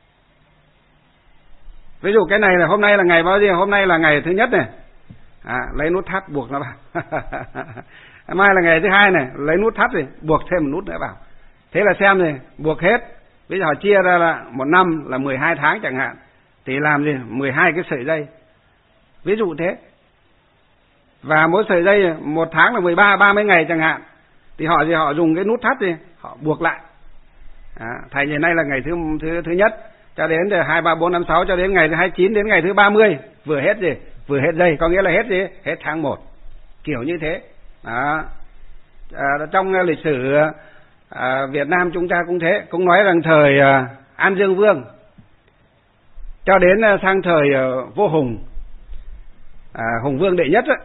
Ví dụ cái này là hôm nay là ngày bao nhiêu? Hôm nay là ngày thứ nhất này. À, lấy nút thắt buộc nó vào. Mai là ngày thứ hai này, lấy nút thắt thì buộc thêm một nút nữa vào. Thế là xem này, buộc hết. Bây giờ họ chia ra là một năm là mười hai tháng chẳng hạn, thì làm gì? mười hai cái sợi dây. Ví dụ thế. Và mỗi sợi dây một tháng là mười ba, ba mươi ngày chẳng hạn, thì họ thì họ dùng cái nút thắt thì họ buộc lại. À, thành như nay là ngày thứ thứ thứ nhất cho đến hai, ba, bốn, năm, sáu cho đến ngày thứ hai mươi chín đến ngày thứ ba mươi, vừa hết gì? Vừa hết dây, có nghĩa là hết gì? Hết tháng một. Kiểu như thế. Đó. À, trong lịch sử à, Việt Nam chúng ta cũng thế, cũng nói rằng thời à, An Dương Vương cho đến à, sang thời à, Vua Hùng, à, Hùng Vương đệ nhất á.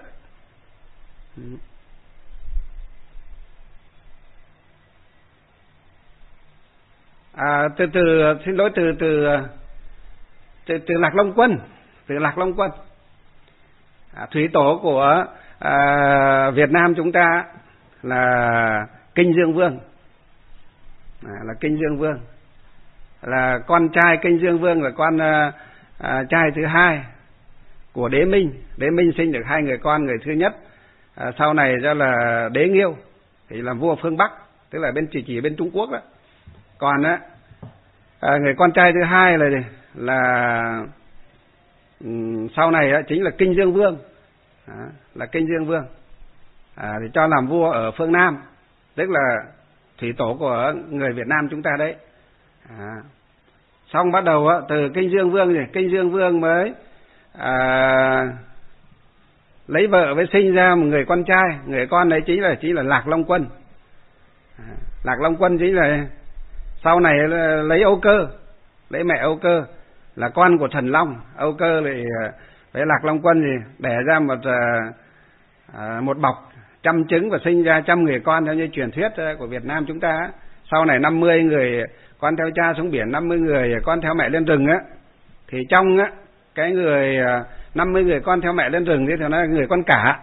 À, từ từ xin lỗi từ từ từ, từ Lạc Long Quân, từ Lạc Long Quân, à, thủy tổ của à, Việt Nam chúng ta là Kinh Dương Vương, à, là Kinh Dương Vương, là con trai Kinh Dương Vương là con à, à, trai thứ hai của Đế Minh. Đế Minh sinh được hai người con, người thứ nhất à, sau này ra là Đế Nghiêu thì làm vua phương Bắc, tức là bên chỉ chỉ bên Trung Quốc đó. Còn á à, người con trai thứ hai là là um, sau này á, chính là Kinh Dương Vương, à, là Kinh Dương Vương, à, thì cho làm vua ở phương Nam, tức là thủy tổ của người Việt Nam chúng ta đấy. À, xong bắt đầu á, từ Kinh Dương Vương thì Kinh Dương Vương mới à, lấy vợ với sinh ra một người con trai, người con đấy chính là chính là Lạc Long Quân. À, Lạc Long Quân chính là sau này lấy Âu Cơ, lấy mẹ Âu Cơ là con của Thần Long. Âu Cơ thì với Lạc Long Quân thì đẻ ra một à, một bọc trăm trứng và sinh ra trăm người con theo như truyền thuyết của Việt Nam chúng ta. Sau này năm mươi người con theo cha xuống biển, năm mươi người con theo mẹ lên rừng á, thì trong á cái người năm mươi người con theo mẹ lên rừng thì nó là người con cả.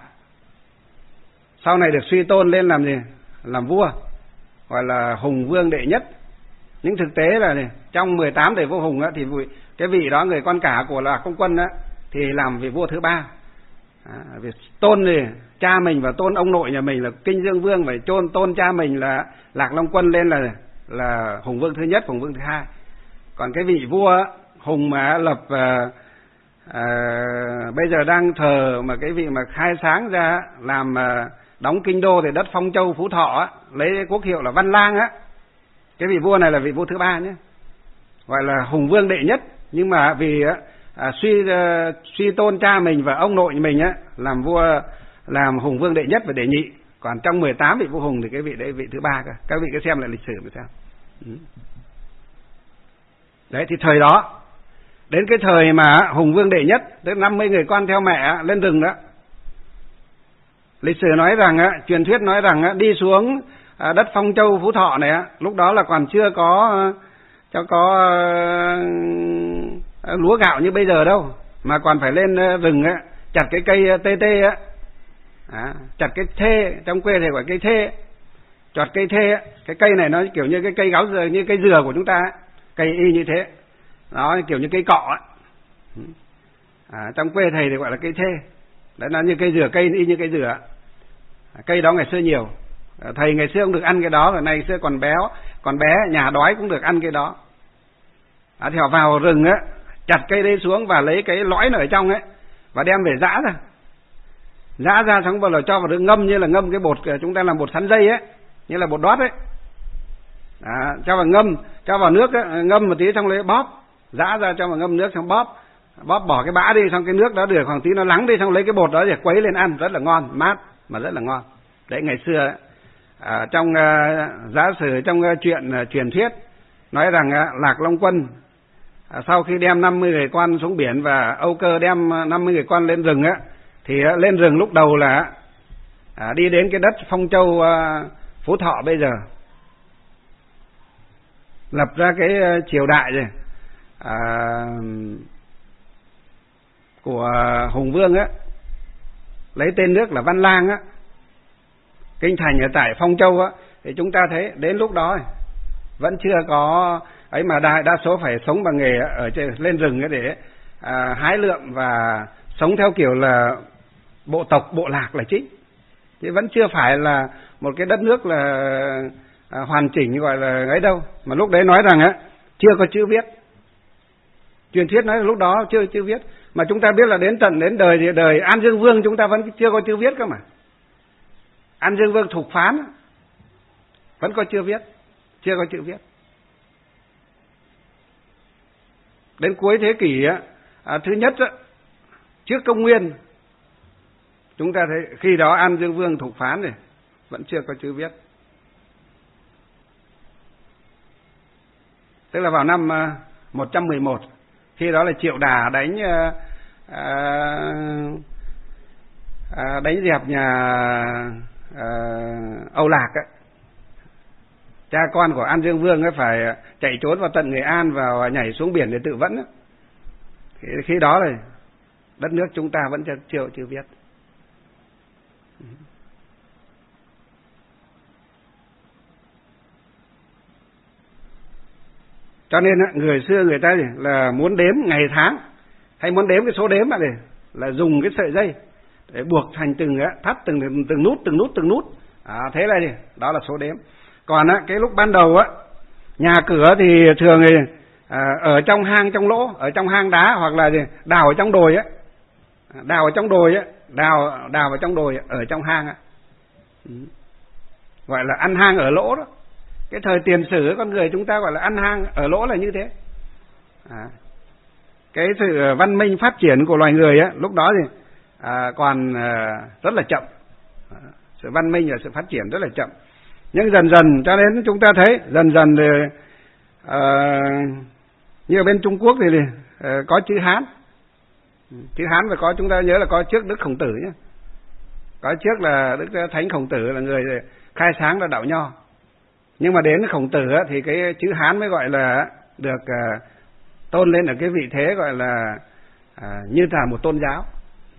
Sau này được suy tôn lên làm gì? Làm vua, gọi là Hùng Vương đệ nhất. Nhưng thực tế là này, trong mười tám đời vua Hùng á, thì cái vị đó người con cả của Lạc Long Quân á, thì làm vị vua thứ ba. À, vì tôn thì cha mình và tôn ông nội nhà mình là Kinh Dương Vương, phải tôn tôn cha mình là Lạc Long Quân lên là là Hùng Vương thứ nhất, Hùng Vương thứ hai. Còn cái vị vua á, Hùng mà lập à, à, bây giờ đang thờ mà cái vị mà khai sáng ra làm à, đóng kinh đô thì đất Phong Châu Phú Thọ á, lấy quốc hiệu là Văn Lang á. Cái vị vua này là vị vua thứ ba nhé, gọi là Hùng Vương đệ nhất. Nhưng mà vì à, suy à, suy tôn cha mình và ông nội mình á, làm vua, làm Hùng Vương đệ nhất và đệ nhị. Còn trong mười tám vị vua Hùng thì cái vị đấy vị thứ ba cơ. Các vị cứ xem lại lịch sử mà xem. Ừ. Đấy thì thời đó, đến cái thời mà Hùng Vương đệ nhất, tức năm mươi người con theo mẹ lên rừng đó, lịch sử nói rằng á, truyền thuyết nói rằng á, đi xuống à, đất Phong Châu Phú Thọ này á, lúc đó là còn chưa có cho có uh, lúa gạo như bây giờ đâu, mà còn phải lên uh, rừng á, chặt cái cây uh, tê tê á, à, chặt cái thê, trong quê thì gọi cây thê, chặt cây thê á, cái cây này nó kiểu như cái cây gáo dừa, như cây dừa của chúng ta, cây y như thế, đó kiểu như cây cọ á. À, trong quê thầy thì gọi là cây thê. Đấy, nó như cây dừa, cây y như cây dừa. Cây đó ngày xưa nhiều. Thầy ngày xưa cũng được ăn cái đó, rồi ngày xưa còn béo, còn bé nhà đói cũng được ăn cái đó. À, thì họ vào rừng á, chặt cây đấy xuống và lấy cái lõi nó ở trong ấy và đem về giã ra. Giã ra xong bắt đầu cho vào nước ngâm, như là ngâm cái bột chúng ta làm bột sắn dây ấy, như là bột đót ấy. À, cho vào ngâm, cho vào nước ấy, ngâm một tí xong lấy bóp, giã ra cho vào ngâm nước xong bóp, bóp bỏ cái bã đi, xong cái nước đó được khoảng tí nó lắng đi, xong lấy cái bột đó để quấy lên ăn, rất là ngon, mát mà rất là ngon. Đấy, ngày xưa ấy, à, trong uh, giả sử trong uh, chuyện uh, truyền thuyết nói rằng uh, Lạc Long Quân à, sau khi đem năm mươi người con xuống biển và Âu Cơ đem năm mươi người con lên rừng á, thì uh, lên rừng lúc đầu là à, đi đến cái đất Phong Châu uh, Phú Thọ bây giờ, lập ra cái uh, triều đại rồi à, của Hùng Vương á, lấy tên nước là Văn Lang á, kinh thành ở tại Phong Châu á, thì chúng ta thấy đến lúc đó vẫn chưa có ấy, mà đa, đa số phải sống bằng nghề ở trên, lên rừng để à, hái lượm và sống theo kiểu là bộ tộc bộ lạc là chính, chứ vẫn chưa phải là một cái đất nước là à, hoàn chỉnh gọi là ấy đâu. Mà lúc đấy nói rằng á chưa có chữ viết, truyền thuyết nói là lúc đó chưa chữ viết, mà chúng ta biết là đến tận đến đời thì đời An Dương Vương chúng ta vẫn chưa có chữ viết cơ mà. An Dương Vương Thục Phán vẫn có chưa viết, chưa có chữ viết. Đến cuối thế kỷ á, à, thứ nhất á, trước công nguyên, chúng ta thấy khi đó An Dương Vương Thục Phán này vẫn chưa có chữ viết. Tức là vào năm uh, một trăm mười một, khi đó là Triệu Đà đánh uh, uh, uh, đánh dẹp nhà uh, Âu Lạc ấy. Cha con của An Dương Vương ấy phải chạy trốn vào tận Nghệ An và nhảy xuống biển để tự vẫn ấy. Thì khi đó là đất nước chúng ta vẫn chưa chưa, chưa viết. Cho nên người xưa người ta là muốn đếm ngày tháng hay muốn đếm cái số đếm này là dùng cái sợi dây để buộc thành từng thắt từng từng nút từng nút từng nút. À, thế này đó là số đếm. Còn á, cái lúc ban đầu á, nhà cửa thì thường thì à, ở trong hang trong lỗ, ở trong hang đá, hoặc là gì, đào ở trong đồi á, đào ở trong đồi á, đào đào ở trong đồi ở trong hang á, gọi là ăn hang ở lỗ đó. Cái thời tiền sử con người chúng ta gọi là ăn hang ở lỗ là như thế. À, cái sự văn minh phát triển của loài người á, lúc đó thì à, còn à, rất là chậm. À, sự văn minh và sự phát triển rất là chậm. Nhưng dần dần cho đến chúng ta thấy dần dần thì à, như ở bên Trung Quốc thì, thì à, có chữ Hán. Chữ Hán phải có, chúng ta nhớ là có trước Đức Khổng Tử nhé. Có trước là Đức Thánh Khổng Tử là người khai sáng ra đạo Nho. Nhưng mà đến Khổng Tử á, thì cái chữ Hán mới gọi là được à, tôn lên ở cái vị thế gọi là à, như là một tôn giáo,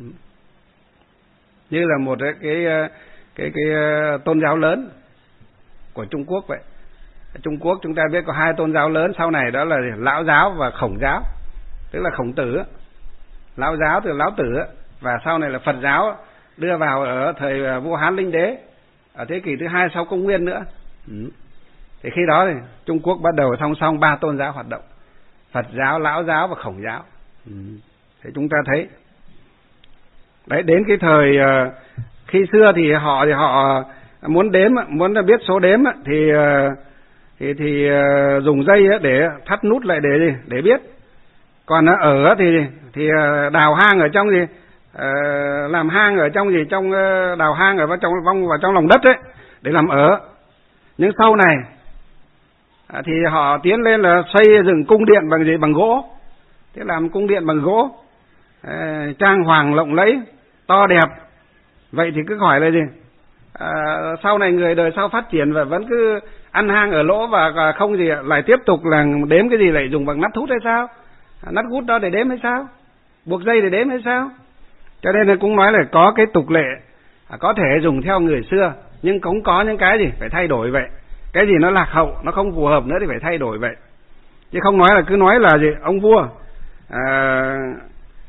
như là một cái cái cái, cái tôn giáo lớn của Trung Quốc vậy. Ở Trung Quốc chúng ta biết có hai tôn giáo lớn sau này, đó là Lão giáo và Khổng giáo. Tức là Khổng Tử, Lão giáo từ Lão Tử, và sau này là Phật giáo đưa vào ở thời vua Hán Linh Đế ở thế kỷ thứ hai sau công nguyên nữa. Ừ. Thì khi đó thì Trung Quốc bắt đầu song song ba tôn giáo hoạt động: Phật giáo, Lão giáo và Khổng giáo. Ừ. Thì chúng ta thấy đấy, đến cái thời uh, khi xưa thì họ thì họ muốn đếm, muốn biết số đếm thì uh, thì thì uh, dùng dây để thắt nút lại để để biết. Còn ở thì thì đào hang ở trong gì uh, làm hang ở trong gì trong uh, đào hang ở trong vong vào trong lòng đất ấy để làm ở. Nhưng sau này à, thì họ tiến lên là xây dựng cung điện bằng gì, bằng gỗ. Thế làm cung điện bằng gỗ, à, trang hoàng lộng lẫy, to đẹp. Vậy thì cứ hỏi là gì? À, sau này người đời sau phát triển và vẫn cứ ăn hang ở lỗ và không gì lại tiếp tục là đếm cái gì, lại dùng bằng nắp hút hay sao? À, nắp hút đó để đếm hay sao? Buộc dây để đếm hay sao? Cho nên là cũng nói là có cái tục lệ à, có thể dùng theo người xưa, nhưng cũng có những cái gì phải thay đổi vậy. Cái gì nó lạc hậu, nó không phù hợp nữa thì phải thay đổi vậy. Chứ không nói là cứ nói là gì ông vua à,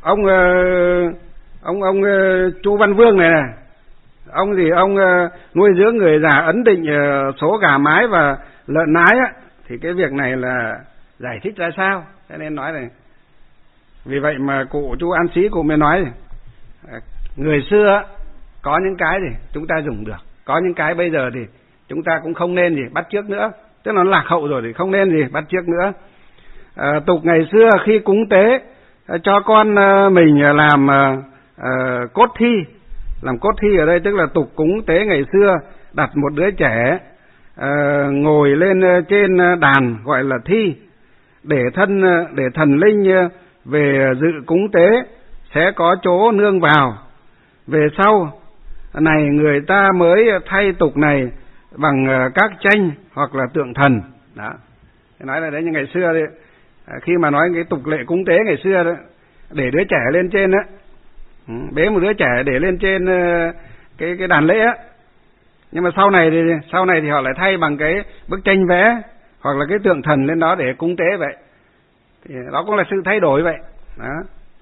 ông ông ông Chu Văn Vương này này, ông gì ông nuôi dưỡng người già ấn định số gà mái và lợn nái á, thì cái việc này là giải thích ra sao? Cho nên nói này, vì vậy mà cụ Chu An Sĩ cụ mới nói người xưa có những cái thì chúng ta dùng được, có những cái bây giờ thì chúng ta cũng không nên gì bắt chước nữa, tức là nó lạc hậu rồi thì không nên gì bắt chước nữa. À, tục ngày xưa khi cúng tế cho con mình làm à, à, cốt thi, làm cốt thi ở đây tức là tục cúng tế ngày xưa, đặt một đứa trẻ à, ngồi lên trên đàn gọi là thi, để thân để thần linh về dự cúng tế sẽ có chỗ nương vào. Về sau này người ta mới thay tục này bằng các tranh hoặc là tượng thần. Đó, nói là đấy, như ngày xưa đấy, khi mà nói cái tục lệ cúng tế ngày xưa đó, để đứa trẻ lên trên đó, bế một đứa trẻ để lên trên cái cái đàn lễ á. Nhưng mà sau này thì sau này thì họ lại thay bằng cái bức tranh vẽ hoặc là cái tượng thần lên đó để cúng tế vậy. Thì đó cũng là sự thay đổi vậy. Đó.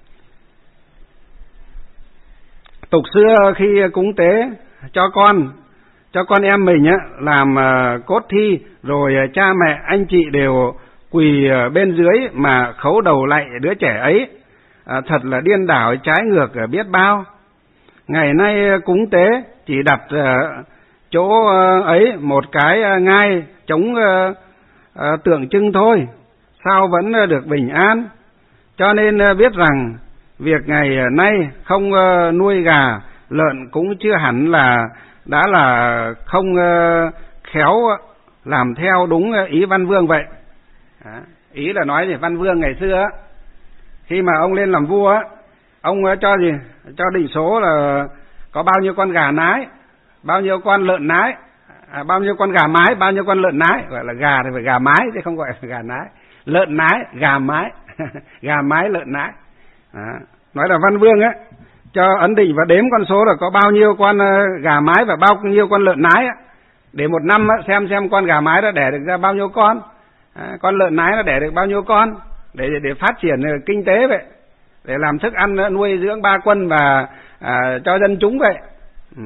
Tục xưa khi cúng tế cho con cho con em mình á làm uh, cốt thi, rồi uh, cha mẹ anh chị đều quỳ uh, bên dưới mà khấu đầu lạy đứa trẻ ấy, uh, thật là điên đảo trái ngược uh, biết bao. Ngày nay uh, cúng tế chỉ đặt uh, chỗ uh, ấy một cái uh, ngai chống uh, uh, tượng trưng thôi, sao vẫn uh, được bình an. Cho nên uh, biết rằng việc ngày uh, nay không uh, nuôi gà lợn cũng chưa hẳn là đã là không uh, khéo làm theo đúng ý Văn Vương vậy. À, ý là nói gì, Văn Vương ngày xưa khi mà ông lên làm vua, ông cho gì, cho định số là có bao nhiêu con gà nái, bao nhiêu con lợn nái, à, bao nhiêu con gà mái, bao nhiêu con lợn nái. Gọi là gà thì phải gà mái chứ không gọi là gà nái, lợn nái gà mái gà mái lợn nái. À, nói là Văn Vương á cho ấn định và đếm con số là có bao nhiêu con gà mái và bao nhiêu con lợn nái á, để một năm á, xem xem con gà mái đã đẻ được ra bao nhiêu con, à, con lợn nái nó đẻ được bao nhiêu con, để để phát triển kinh tế vậy, để làm thức ăn nuôi dưỡng ba quân và à, cho dân chúng vậy. Ừ.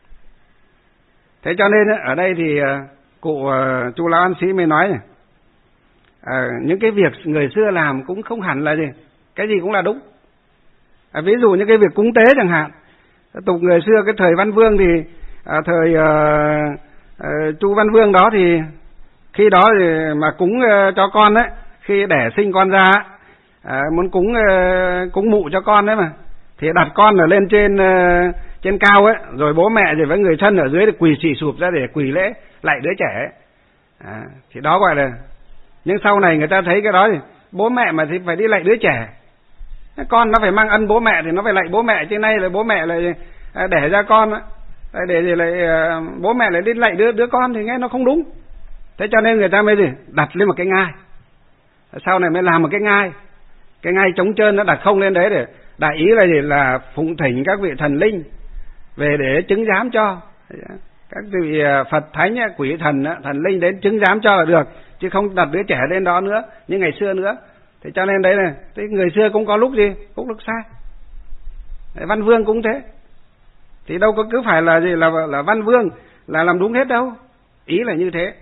Thế cho nên ở đây thì cụ Chu Lão An Sĩ mới nói này, à, những cái việc người xưa làm cũng không hẳn là gì cái gì cũng là đúng. À, ví dụ như cái việc cúng tế chẳng hạn, tục người xưa cái thời Văn Vương thì à, thời à, à, Chu Văn Vương đó thì khi đó thì mà cúng uh, cho con đấy, khi đẻ sinh con ra à, muốn cúng uh, cúng mụ cho con đấy mà, thì đặt con ở lên trên uh, trên cao ấy, rồi bố mẹ thì với người thân ở dưới thì quỳ xì sụp ra để quỳ lễ lại đứa trẻ. À, thì đó gọi là, nhưng sau này người ta thấy cái đó thì bố mẹ mà thì phải đi lại đứa trẻ, con nó phải mang ân bố mẹ thì nó phải lạy bố mẹ, chứ nay là bố mẹ lại đẻ ra con để thì lại bố mẹ lại đi lạy đứa đứa con thì nghe nó không đúng. Thế cho nên người ta mới gì đặt lên một cái ngai, sau này mới làm một cái ngai, cái ngai trống trơn nó đặt không lên đấy, để đại ý là gì, là phụng thỉnh các vị thần linh về để chứng giám cho, các vị Phật thánh quỷ thần thần linh đến chứng giám cho là được, chứ không đặt đứa trẻ lên đó nữa như ngày xưa nữa. Thế cho nên đấy này, thế người xưa cũng có lúc gì cũng lúc sai, Văn Vương cũng thế, thì đâu có cứ phải là gì là là Văn Vương là làm đúng hết đâu, ý là như thế.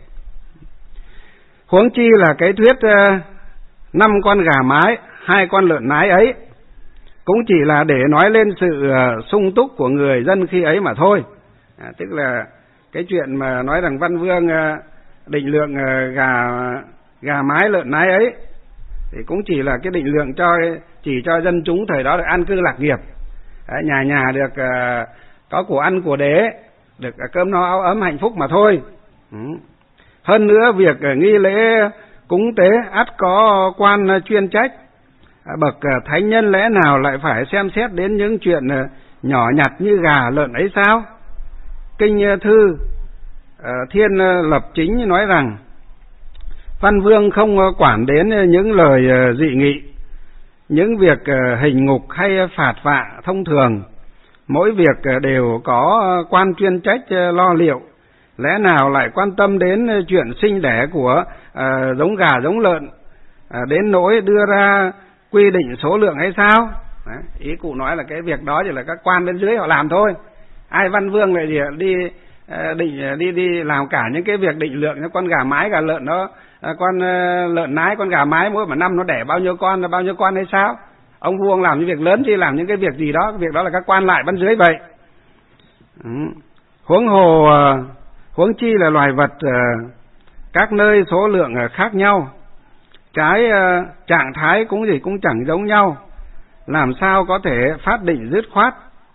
Huống chi là cái thuyết năm uh, con gà mái, hai con lợn nái ấy cũng chỉ là để nói lên sự uh, sung túc của người dân khi ấy mà thôi. À, tức là cái chuyện mà nói rằng Văn Vương uh, định lượng uh, gà gà mái lợn nái ấy thì cũng chỉ là cái định lượng cho chỉ cho dân chúng thời đó được an cư lạc nghiệp, à, nhà nhà được uh, có của ăn của đế, được uh, cơm no áo ấm hạnh phúc mà thôi. Ừ. Hơn nữa việc uh, nghi lễ cúng tế ắt có quan uh, chuyên trách, à, bậc uh, thánh nhân lẽ nào lại phải xem xét đến những chuyện uh, nhỏ nhặt như gà lợn ấy sao? Kinh uh, thư uh, Thiên uh, Lập Chính nói rằng Văn Vương không quản đến những lời dị nghị, những việc hình ngục hay phạt vạ thông thường, mỗi việc đều có quan chuyên trách lo liệu, lẽ nào lại quan tâm đến chuyện sinh đẻ của giống gà giống lợn đến nỗi đưa ra quy định số lượng hay sao? Đấy, ý cụ nói là cái việc đó chỉ là các quan bên dưới họ làm thôi. Ai văn vương lại gì đi định đi đi làm cả những cái việc định lượng cho con gà mái gà lợn nó, con lợn nái con gà mái mỗi một năm nó đẻ bao nhiêu con là bao nhiêu con hay sao? Ông vua ông làm những việc lớn chứ làm những cái việc gì đó, việc đó là các quan lại bên dưới vậy. Ừ. Huống hồ huống chi là loài vật các nơi số lượng khác nhau, trái trạng thái cũng gì cũng chẳng giống nhau, làm sao có thể phát định dứt khoát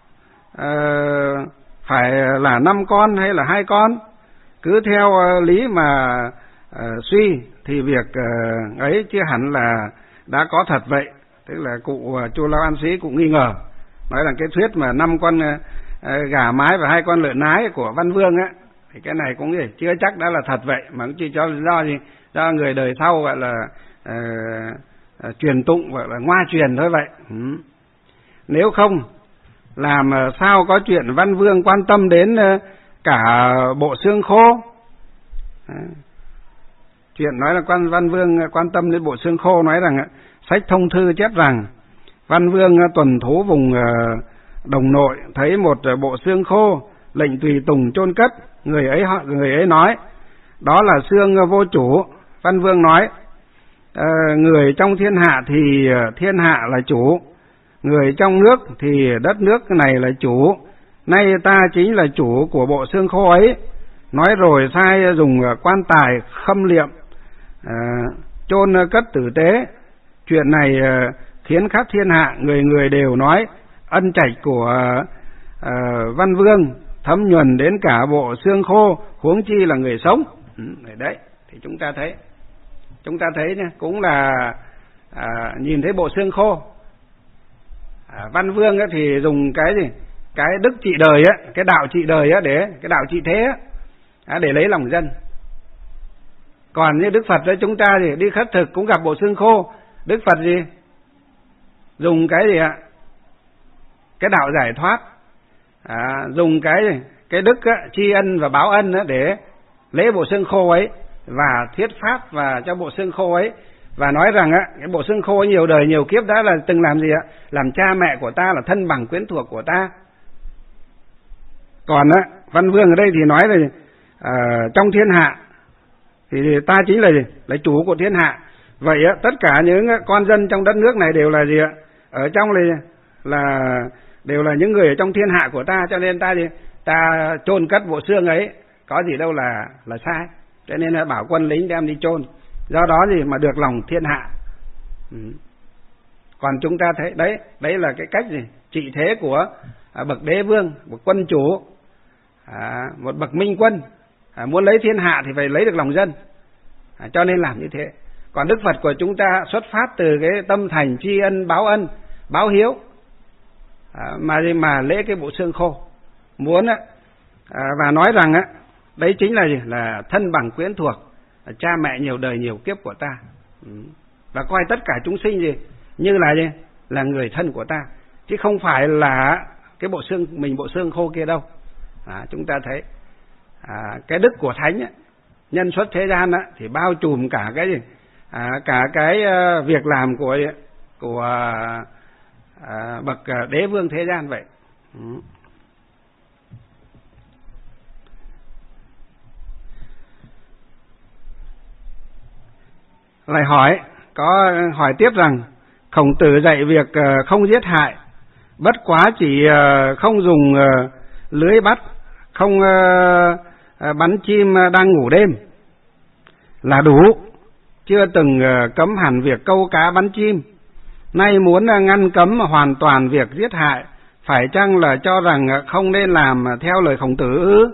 uh, phải là năm con hay là hai con. Cứ theo uh, lý mà uh, suy thì việc uh, ấy chưa hẳn là đã có thật vậy. Tức là cụ uh, Chu Lao An Sĩ cũng nghi ngờ, nói rằng cái thuyết mà năm con uh, gà mái và hai con lợn nái của Văn Vương á, thì cái này cũng chưa chắc đã là thật vậy, mà cũng chỉ cho do gì do người đời sau gọi là uh, uh, truyền tụng gọi là ngoa truyền thôi vậy. Ừ. Nếu không làm sao có chuyện Văn Vương quan tâm đến uh, cả bộ xương khô. À, chuyện nói là quan Văn Vương quan tâm đến bộ xương khô, nói rằng uh, sách thông thư chép rằng Văn Vương uh, tuần thú vùng uh, Đồng Nội, thấy một uh, bộ xương khô, lệnh tùy tùng chôn cất. Người ấy họ người ấy nói đó là xương uh, vô chủ. Văn Vương nói uh, người trong thiên hạ thì uh, thiên hạ là chủ, người trong nước thì đất nước này là chủ. Nay ta chính là chủ của bộ xương khô ấy. Nói rồi sai dùng quan tài khâm liệm, à, chôn cất tử tế. Chuyện này à, khiến khắp thiên hạ người người đều nói ân trạch của à, Văn Vương thấm nhuần đến cả bộ xương khô, huống chi là người sống. Ừ, đấy thì chúng ta thấy chúng ta thấy nha, cũng là à, nhìn thấy bộ xương khô. À, Văn Vương á, thì dùng cái gì cái đức trị đời á, cái đạo trị đời á, để cái đạo trị thế á, để lấy lòng dân. Còn như Đức Phật đó, chúng ta thì đi khất thực cũng gặp bộ xương khô. Đức Phật gì dùng cái gì ạ, cái đạo giải thoát, à, dùng cái gì? Cái đức á, tri ân và báo ân á, để lấy bộ xương khô ấy và thuyết pháp và cho bộ xương khô ấy, và nói rằng á, cái bộ xương khô ấy nhiều đời nhiều kiếp đã là từng làm gì ạ, làm cha mẹ của ta, là thân bằng quyến thuộc của ta. Còn á, Văn Vương ở đây thì nói là à, trong thiên hạ thì ta chính là gì, là chủ của thiên hạ. Vậy á, tất cả những con dân trong đất nước này đều là gì ạ, ở trong là, là đều là những người ở trong thiên hạ của ta, cho nên ta gì ta chôn cất bộ xương ấy có gì đâu là là sai. Cho nên là bảo quân lính đem đi chôn, do đó gì mà được lòng thiên hạ. Ừ. Còn chúng ta thấy đấy, đấy là cái cách gì trị thế của à, bậc đế vương, một quân chủ, à, một bậc minh quân, à, muốn lấy thiên hạ thì phải lấy được lòng dân, à, cho nên làm như thế. Còn Đức Phật của chúng ta xuất phát từ cái tâm thành tri ân báo ân báo hiếu, à, mà gì mà lễ cái bộ xương khô, muốn á, à, và nói rằng á, đấy chính là gì, là thân bằng quyến thuộc, là cha mẹ nhiều đời nhiều kiếp của ta. Ừ. Và coi tất cả chúng sinh gì như là gì, là người thân của ta, chứ không phải là cái bộ xương mình bộ xương khô kia đâu. À, chúng ta thấy à, cái đức của thánh ấy, nhân xuất thế gian ấy, thì bao trùm cả cái gì, à, cả cái uh, việc làm của của uh, bậc uh, đế vương thế gian vậy. Ừ. Lại hỏi, có hỏi tiếp rằng Khổng Tử dạy việc uh, không giết hại, bất quá chỉ uh, không dùng uh, lưới bắt, không uh, uh, bắn chim đang ngủ đêm là đủ, chưa từng uh, cấm hẳn việc câu cá bắn chim. Nay muốn uh, ngăn cấm hoàn toàn việc giết hại, phải chăng là cho rằng uh, không nên làm uh, theo lời Khổng Tử ư?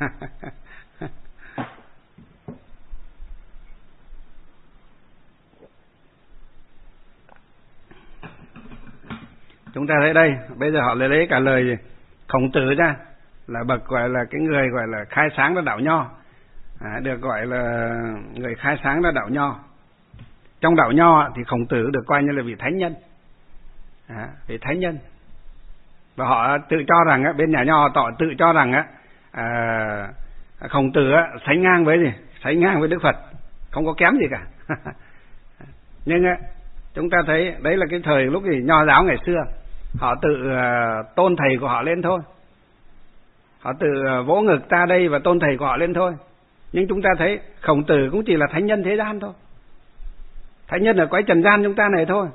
Chúng ta thấy đây, bây giờ họ lấy lấy cả lời Khổng Tử ra, là bậc gọi là cái người gọi là khai sáng ra đạo nho, à, được gọi là người khai sáng ra đạo nho. Trong đạo nho thì Khổng Tử được coi như là vị thánh nhân, à, vị thánh nhân, và họ tự cho rằng bên nhà nho họ tự cho rằng à, Khổng Tử sánh ngang với gì, sánh ngang với Đức Phật, không có kém gì cả. Nhưng chúng ta thấy đấy là cái thời lúc gì nho giáo ngày xưa, họ tự uh, tôn thầy của họ lên thôi. Họ tự uh, vỗ ngực ta đây và tôn thầy của họ lên thôi. Nhưng chúng ta thấy Khổng Tử cũng chỉ là thánh nhân thế gian thôi. Thánh nhân ở cõi trần gian chúng ta này thôi.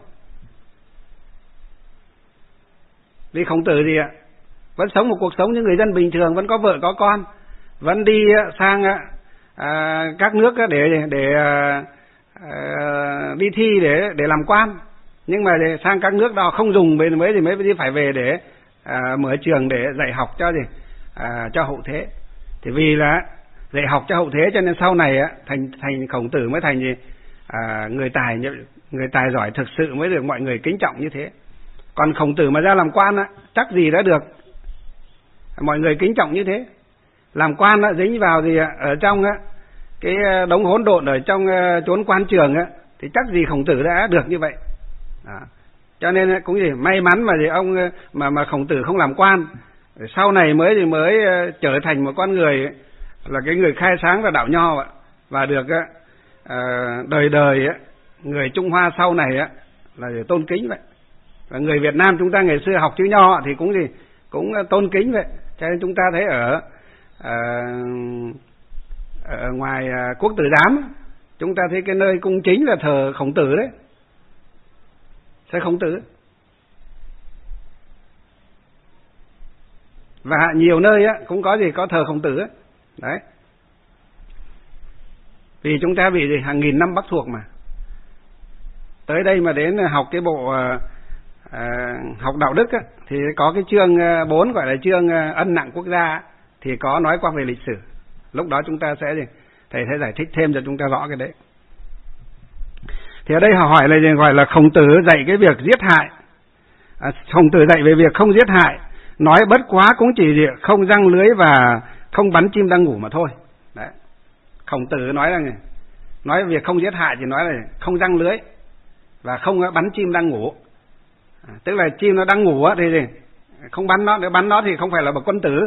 Vì Khổng Tử gì ạ? Vẫn sống một cuộc sống như người dân bình thường, vẫn có vợ có con, vẫn đi sang à, các nước để để à, à, đi thi để để làm quan. Nhưng mà để sang các nước đó không dùng mới mới thì mới phải về để à, mở trường để dạy học cho gì à, cho hậu thế. Thì vì là dạy học cho hậu thế cho nên sau này á, thành thành Khổng Tử mới thành gì à, người tài người tài giỏi thực sự mới được mọi người kính trọng như thế. Còn Khổng Tử mà ra làm quan á, chắc gì đã được mọi người kính trọng như thế. Làm quan á, dính vào thì ở trong á, cái đống hỗn độn ở trong chốn quan trường á, thì chắc gì Khổng Tử đã được như vậy. À, cho nên cũng gì may mắn mà gì ông mà mà Khổng Tử không làm quan, sau này mới thì mới trở thành một con người là cái người khai sáng ra đạo nho và được đời đời người Trung Hoa sau này là tôn kính vậy. Và người Việt Nam chúng ta ngày xưa học chữ nho thì cũng gì cũng tôn kính vậy. Cho nên chúng ta thấy ở ở, ở ngoài Quốc Tử Giám chúng ta thấy cái nơi cung chính là thờ Khổng Tử đấy. Thờ Khổng Tử. Và nhiều nơi á cũng có gì có thờ Khổng Tử ấy. Đấy. Vì chúng ta bị gì hàng nghìn năm Bắc thuộc mà. Tới đây mà đến học cái bộ À, học đạo đức á, thì có cái chương bốn gọi là chương ân nặng quốc gia thì có nói qua về lịch sử. Lúc đó chúng ta sẽ gì thầy sẽ giải thích thêm cho chúng ta rõ cái đấy. Thì ở đây họ hỏi là gì? Gọi là Khổng Tử dạy cái việc giết hại. à, Khổng Tử dạy về việc không giết hại, nói bất quá cũng chỉ gì không giăng lưới và không bắn chim đang ngủ mà thôi. Đấy. Khổng Tử nói là nói việc không giết hại thì nói là không giăng lưới và không bắn chim đang ngủ. À, tức là chim nó đang ngủ á thì gì không bắn nó, nếu bắn nó thì không phải là bậc quân tử.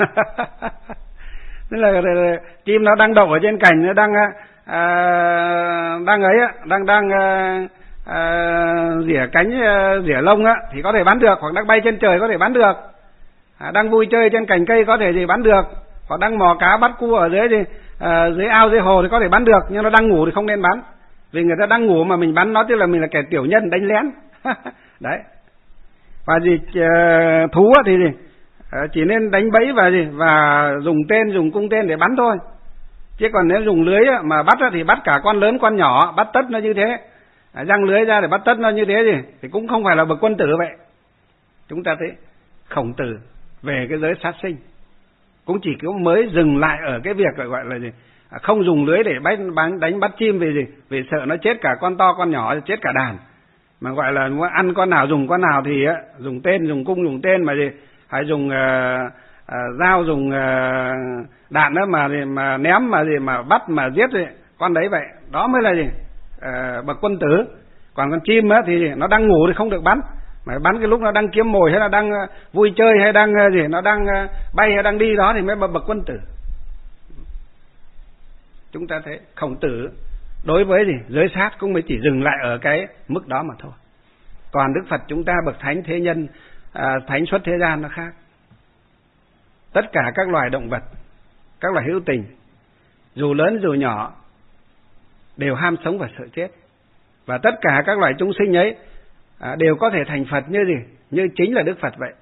Tức là, là, là chim nó đang đậu ở trên cành, nó đang à, đang ấy á, đang đang à, à, rỉa cánh rỉa lông á thì có thể bắn được, hoặc đang bay trên trời có thể bắn được, à, đang vui chơi trên cành cây có thể gì bắn được, hoặc đang mò cá bắt cua ở dưới thì à, dưới ao dưới hồ thì có thể bắn được, nhưng nó đang ngủ thì không nên bắn. Vì người ta đang ngủ mà mình bắn nó tức là mình là kẻ tiểu nhân đánh lén. Đấy. Và gì thú thì gì chỉ nên đánh bẫy và gì và dùng tên dùng cung tên để bắn thôi, chứ còn nếu dùng lưới mà bắt thì bắt cả con lớn con nhỏ, bắt tất nó như thế, giăng lưới ra để bắt tất nó như thế gì thì cũng không phải là bậc quân tử vậy. Chúng ta thấy Khổng Tử về cái giới sát sinh cũng chỉ cứ mới dừng lại ở cái việc gọi là gì không dùng lưới để đánh đánh bắt chim, vì gì vì sợ nó chết cả con to con nhỏ, chết cả đàn. Mà gọi là ăn con nào dùng con nào thì á, dùng tên dùng cung dùng tên mà gì phải dùng uh, uh, dao dùng uh, đạn đó mà mà ném mà gì mà bắt mà giết thì con đấy vậy, đó mới là gì uh, bậc quân tử. Còn con chim á thì nó đang ngủ thì không được bắn, mà bắn cái lúc nó đang kiếm mồi hay là đang uh, vui chơi hay đang uh, gì nó đang uh, bay hay đang đi đó thì mới bậc quân tử. Chúng ta thấy Khổng Tử đối với gì giới sát cũng mới chỉ dừng lại ở cái mức đó mà thôi. Còn Đức Phật chúng ta bậc thánh thế nhân, à, thánh xuất thế gian nó khác. Tất cả các loài động vật, các loài hữu tình, dù lớn dù nhỏ, đều ham sống và sợ chết. Và tất cả các loài chúng sinh ấy à, đều có thể thành Phật như gì? Như chính là Đức Phật vậy.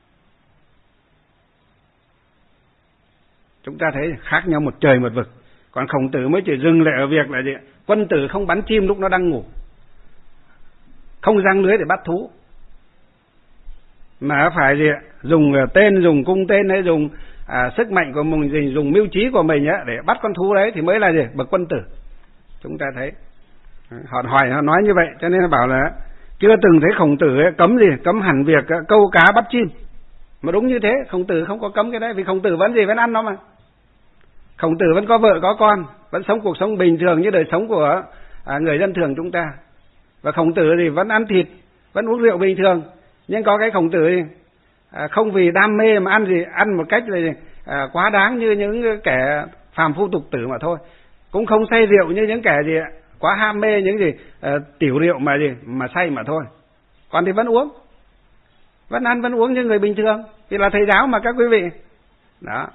Chúng ta thấy khác nhau một trời một vực. Còn Khổng Tử mới chỉ dừng lại ở việc là gì? Quân tử không bắn chim lúc nó đang ngủ, không giăng lưới để bắt thú, mà phải gì dùng tên dùng cung tên hay dùng à, sức mạnh của mình, gì dùng mưu trí của mình á để bắt con thú đấy thì mới là gì bậc quân tử. Chúng ta thấy họ hỏi họ nói như vậy, cho nên bảo là chưa từng thấy Khổng Tử ấy, cấm gì cấm hẳn việc câu cá bắt chim. Mà đúng như thế, Khổng Tử không có cấm cái đấy, vì Khổng Tử vẫn gì vẫn ăn nó mà. Khổng Tử vẫn có vợ có con, vẫn sống cuộc sống bình thường như đời sống của à, người dân thường chúng ta. Và Khổng Tử thì vẫn ăn thịt, vẫn uống rượu bình thường. Nhưng có cái Khổng Tử thì à, không vì đam mê mà ăn gì ăn một cách là à, quá đáng như những kẻ phàm phu tục tử mà thôi. Cũng không say rượu như những kẻ gì quá ham mê những gì à, tiểu rượu mà gì mà say mà thôi. Còn thì vẫn uống. vẫn ăn vẫn uống như người bình thường, vì là thầy giáo mà các quý vị. Đó.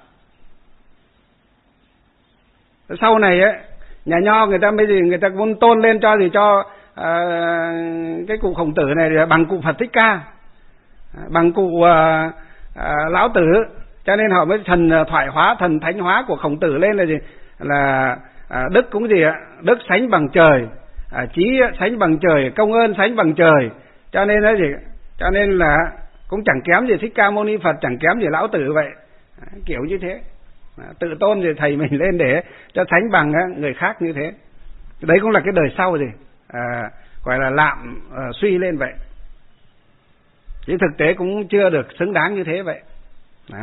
Sau này ấy, nhà Nho người ta bây giờ người ta muốn tôn lên cho gì cho à, cái cụ Khổng Tử này bằng cụ Phật Thích Ca, bằng cụ à, à, Lão Tử, cho nên họ mới thần thoại hóa, thần thánh hóa của Khổng Tử lên là gì? Là à, đức cũng gì ạ? Đức sánh bằng trời, à, trí sánh bằng trời, công ơn sánh bằng trời, cho nên là gì? Cho nên là cũng chẳng kém gì Thích Ca Mâu Ni Phật, chẳng kém gì Lão Tử vậy, à, kiểu như thế. À, tự tôn thì thầy mình lên để cho sánh bằng á, người khác như thế. Đấy cũng là cái đời sau gì à, gọi là lạm à, suy lên vậy, chứ thực tế cũng chưa được xứng đáng như thế vậy. Đó.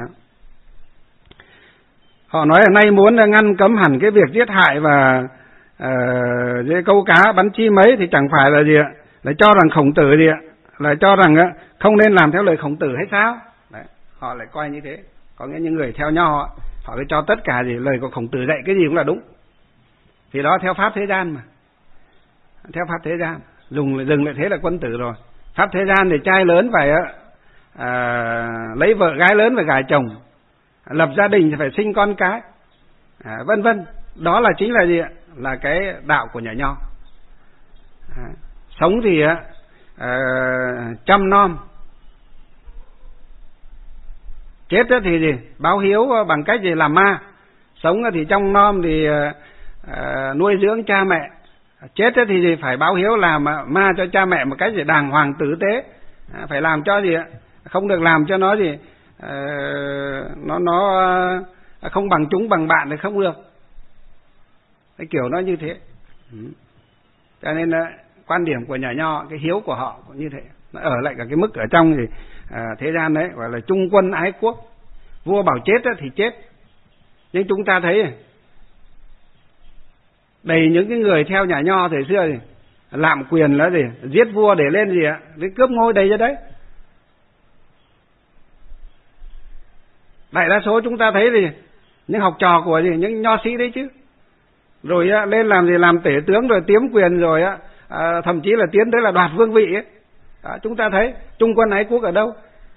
Họ nói là nay muốn ngăn cấm hẳn cái việc giết hại và uh, câu cá bắn chim mấy thì chẳng phải là gì ạ, là cho rằng Khổng Tử gì ạ, là cho rằng uh, không nên làm theo lời Khổng Tử hay sao? Đấy, họ lại coi như thế. Có nghĩa những người theo Nho họ cứ cho tất cả gì lời của Khổng Tử dạy cái gì cũng là đúng, thì đó theo pháp thế gian mà, theo pháp thế gian dùng dừng lại thế là quân tử rồi. Pháp thế gian thì trai lớn phải uh, lấy vợ, gái lớn phải gả chồng, lập gia đình thì phải sinh con cái, à, vân vân. Đó là chính là gì ạ? Là cái đạo của nhà Nho. À, sống thì à, chăm nom, chết thì gì? Báo hiếu bằng cách gì? Làm ma. Sống thì trong nom thì à, nuôi dưỡng cha mẹ, chết thì gì? Phải báo hiếu làm ma cho cha mẹ một cách gì? Đàng hoàng tử tế, à, phải làm cho gì ạ? Không được làm cho nó gì à, nó nó không bằng chúng bằng bạn thì không được, cái kiểu nó như thế. Ừ. Cho nên là quan điểm của nhà Nho, cái hiếu của họ cũng như thế, nó ở lại cả cái mức ở trong thì à, thế gian đấy gọi là trung quân ái quốc. Vua bảo chết thì chết, nhưng chúng ta thấy đầy những cái người theo nhà Nho thời xưa thì lạm quyền là gì? Giết vua để lên gì ạ? Để cướp ngôi đầy ra đấy. Đại đa số chúng ta thấy thì những học trò của gì? Những nho sĩ đấy chứ. Rồi á, lên làm gì? Làm tể tướng rồi tiếm quyền rồi á, à, thậm chí là tiến tới là đoạt vương vị ấy. Đó, chúng ta thấy trung quân ái quốc ở đâu?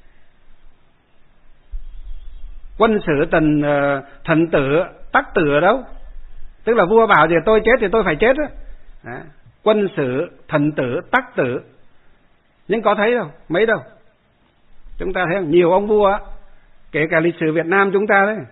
Quân sử tần uh, thần tử tắc tử ở đâu? Tức là vua bảo gì tôi chết thì tôi phải chết đó. Đó. Quân sử thần tử tắc tử, nhưng có thấy đâu, mấy đâu. Chúng ta thấy không? Nhiều ông vua á, kể cả lịch sử Việt Nam chúng ta đấy.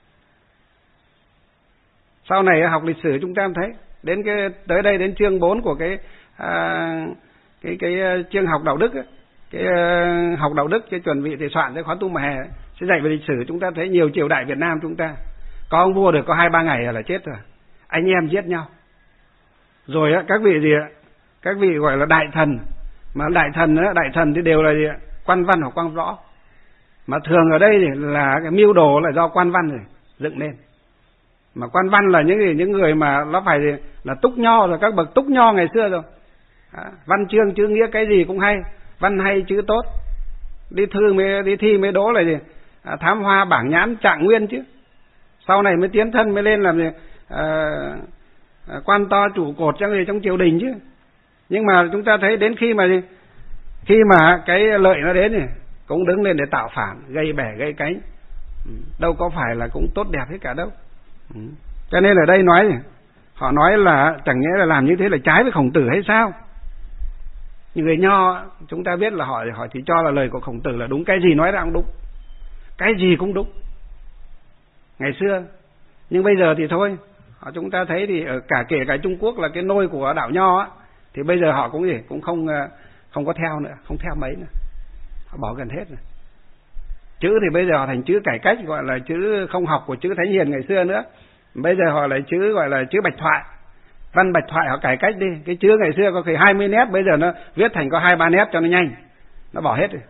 Sau này học lịch sử chúng ta thấy đến cái tới đây đến chương bốn của cái à, cái cái chương học đạo đức ấy, cái uh, học đạo đức cái chuẩn bị để soạn cái khóa tu mùa hè ấy, sẽ dạy về lịch sử. Chúng ta thấy nhiều triều đại Việt Nam chúng ta có ông vua được có hai ba ngày là chết rồi, anh em giết nhau. Rồi á, các vị gì ạ? Các vị gọi là đại thần, mà đại thần á, đại thần thì đều là gì ạ? Quan văn hoặc quan võ, mà thường ở đây thì là cái mưu đồ là do quan văn rồi dựng lên. Mà quan văn là những những người mà nó phải là túc nho rồi, các bậc túc nho ngày xưa rồi. À, văn chương chữ nghĩa cái gì cũng hay, văn hay chữ tốt, đi thư mới đi thi mới đỗ là gì? À, thám hoa bảng nhãn trạng nguyên chứ. Sau này mới tiến thân mới lên làm gì? À, à, quan to trụ cột trong gì trong triều đình chứ. Nhưng mà chúng ta thấy đến khi mà gì? Khi mà cái lợi nó đến thì cũng đứng lên để tạo phản, gây bẻ gây cánh. Đâu có phải là cũng tốt đẹp hết cả đâu. Ừ. Cho nên ở đây nói họ nói là chẳng nhẽ là làm như thế là trái với Khổng Tử hay sao? Những người Nho chúng ta biết là họ họ chỉ cho là lời của Khổng Tử là đúng, cái gì nói ra cũng đúng, cái gì cũng đúng ngày xưa. Nhưng bây giờ thì thôi, họ chúng ta thấy thì ở cả kể cả Trung Quốc là cái nôi của đạo Nho á, thì bây giờ họ cũng gì cũng không không có theo nữa, không theo mấy nữa, họ bỏ gần hết rồi. Chữ thì bây giờ họ thành chữ cải cách, gọi là chữ không học của chữ Thánh Hiền ngày xưa nữa. Bây giờ họ lại chữ gọi là chữ bạch thoại, văn bạch thoại họ cải cách đi. Cái chữ ngày xưa có khi hai mươi nét, bây giờ nó viết thành có hai ba nét cho nó nhanh, nó bỏ hết rồi.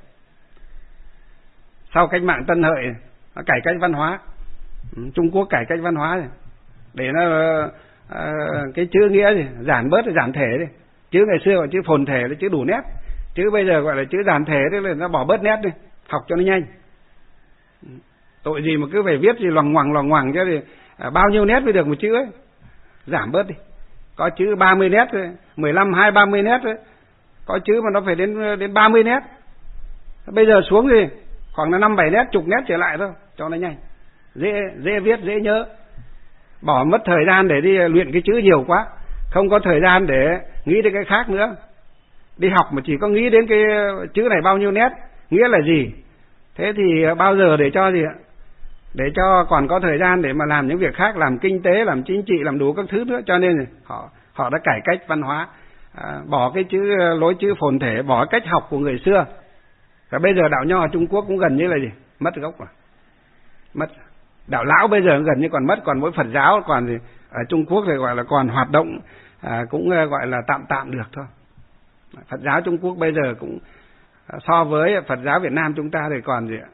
Sau cách mạng Tân Hợi nó cải cách văn hóa, Trung Quốc cải cách văn hóa rồi, để nó uh, cái chữ nghĩa gì giản bớt, giản thể đi. Chữ ngày xưa gọi chữ phồn thể là chữ đủ nét, chữ bây giờ gọi là chữ giản thể, tức là nó bỏ bớt nét đi, học cho nó nhanh. Tội gì mà cứ phải viết gì loằng ngoằng loằng ngoằng cho thì à, bao nhiêu nét mới được một chữ ấy, giảm bớt đi. Có chữ ba mươi nét thôi, mười lăm, hai ba mươi nét thôi. Có chữ mà nó phải đến đến ba mươi nét. Bây giờ xuống thì khoảng là năm bảy nét, chục nét trở lại thôi, cho nó nhanh, dễ dễ viết, dễ nhớ. Bỏ mất thời gian để đi luyện cái chữ nhiều quá, không có thời gian để nghĩ đến cái khác nữa. Đi học mà chỉ có nghĩ đến cái chữ này bao nhiêu nét, nghĩa là gì. Thế thì bao giờ để cho gì ạ? Để cho còn có thời gian để mà làm những việc khác, làm kinh tế, làm chính trị, làm đủ các thứ nữa. Cho nên họ họ đã cải cách văn hóa, à, bỏ cái chữ lối chữ phồn thể, bỏ cách học của người xưa. Và bây giờ đạo nho ở Trung Quốc cũng gần như là gì? Mất gốc rồi. Mất. Đạo lão bây giờ gần như còn mất, còn mỗi Phật giáo còn thì ở Trung Quốc thì gọi là còn hoạt động, à, cũng gọi là tạm tạm được thôi. Phật giáo Trung Quốc bây giờ cũng so với Phật giáo Việt Nam chúng ta thì còn gì ạ?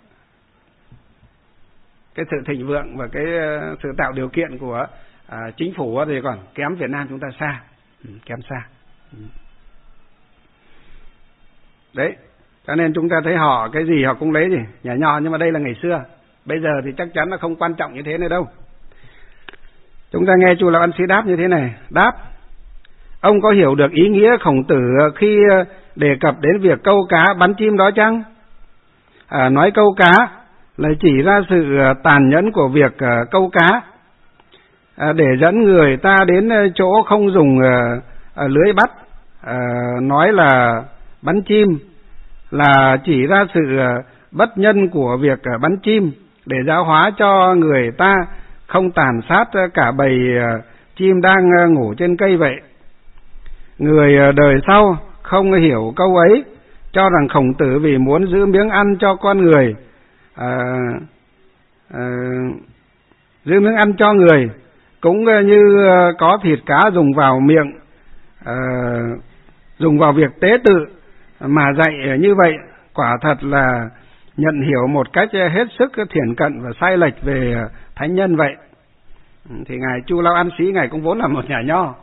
Cái sự thịnh vượng và cái sự tạo điều kiện của à, chính phủ thì còn kém Việt Nam chúng ta xa, ừ, kém xa. Ừ. Đấy, cho nên chúng ta thấy họ cái gì họ cũng lấy gì nhà nho, nhưng mà đây là ngày xưa. Bây giờ thì chắc chắn là không quan trọng như thế nữa đâu. Chúng ta nghe Chu Lão Ân Sĩ đáp như thế này. Đáp: ông có hiểu được ý nghĩa Khổng Tử khi đề cập đến việc câu cá bắn chim đó chăng? À, nói câu cá là chỉ ra sự tàn nhẫn của việc câu cá, à, để dẫn người ta đến chỗ không dùng à, lưới bắt. À, nói là bắn chim là chỉ ra sự bất nhân của việc bắn chim, để giáo hóa cho người ta không tàn sát cả bầy chim đang ngủ trên cây vậy. Người đời sau không hiểu câu ấy, cho rằng Khổng Tử vì muốn giữ miếng ăn cho con người, à, à, giữ miếng ăn cho người, cũng như có thịt cá dùng vào miệng, à, dùng vào việc tế tự mà dạy như vậy, quả thật là nhận hiểu một cách hết sức thiển cận và sai lệch về thánh nhân vậy. Thì ngài Chu Lão An Sĩ ngài cũng vốn là một nhà nho.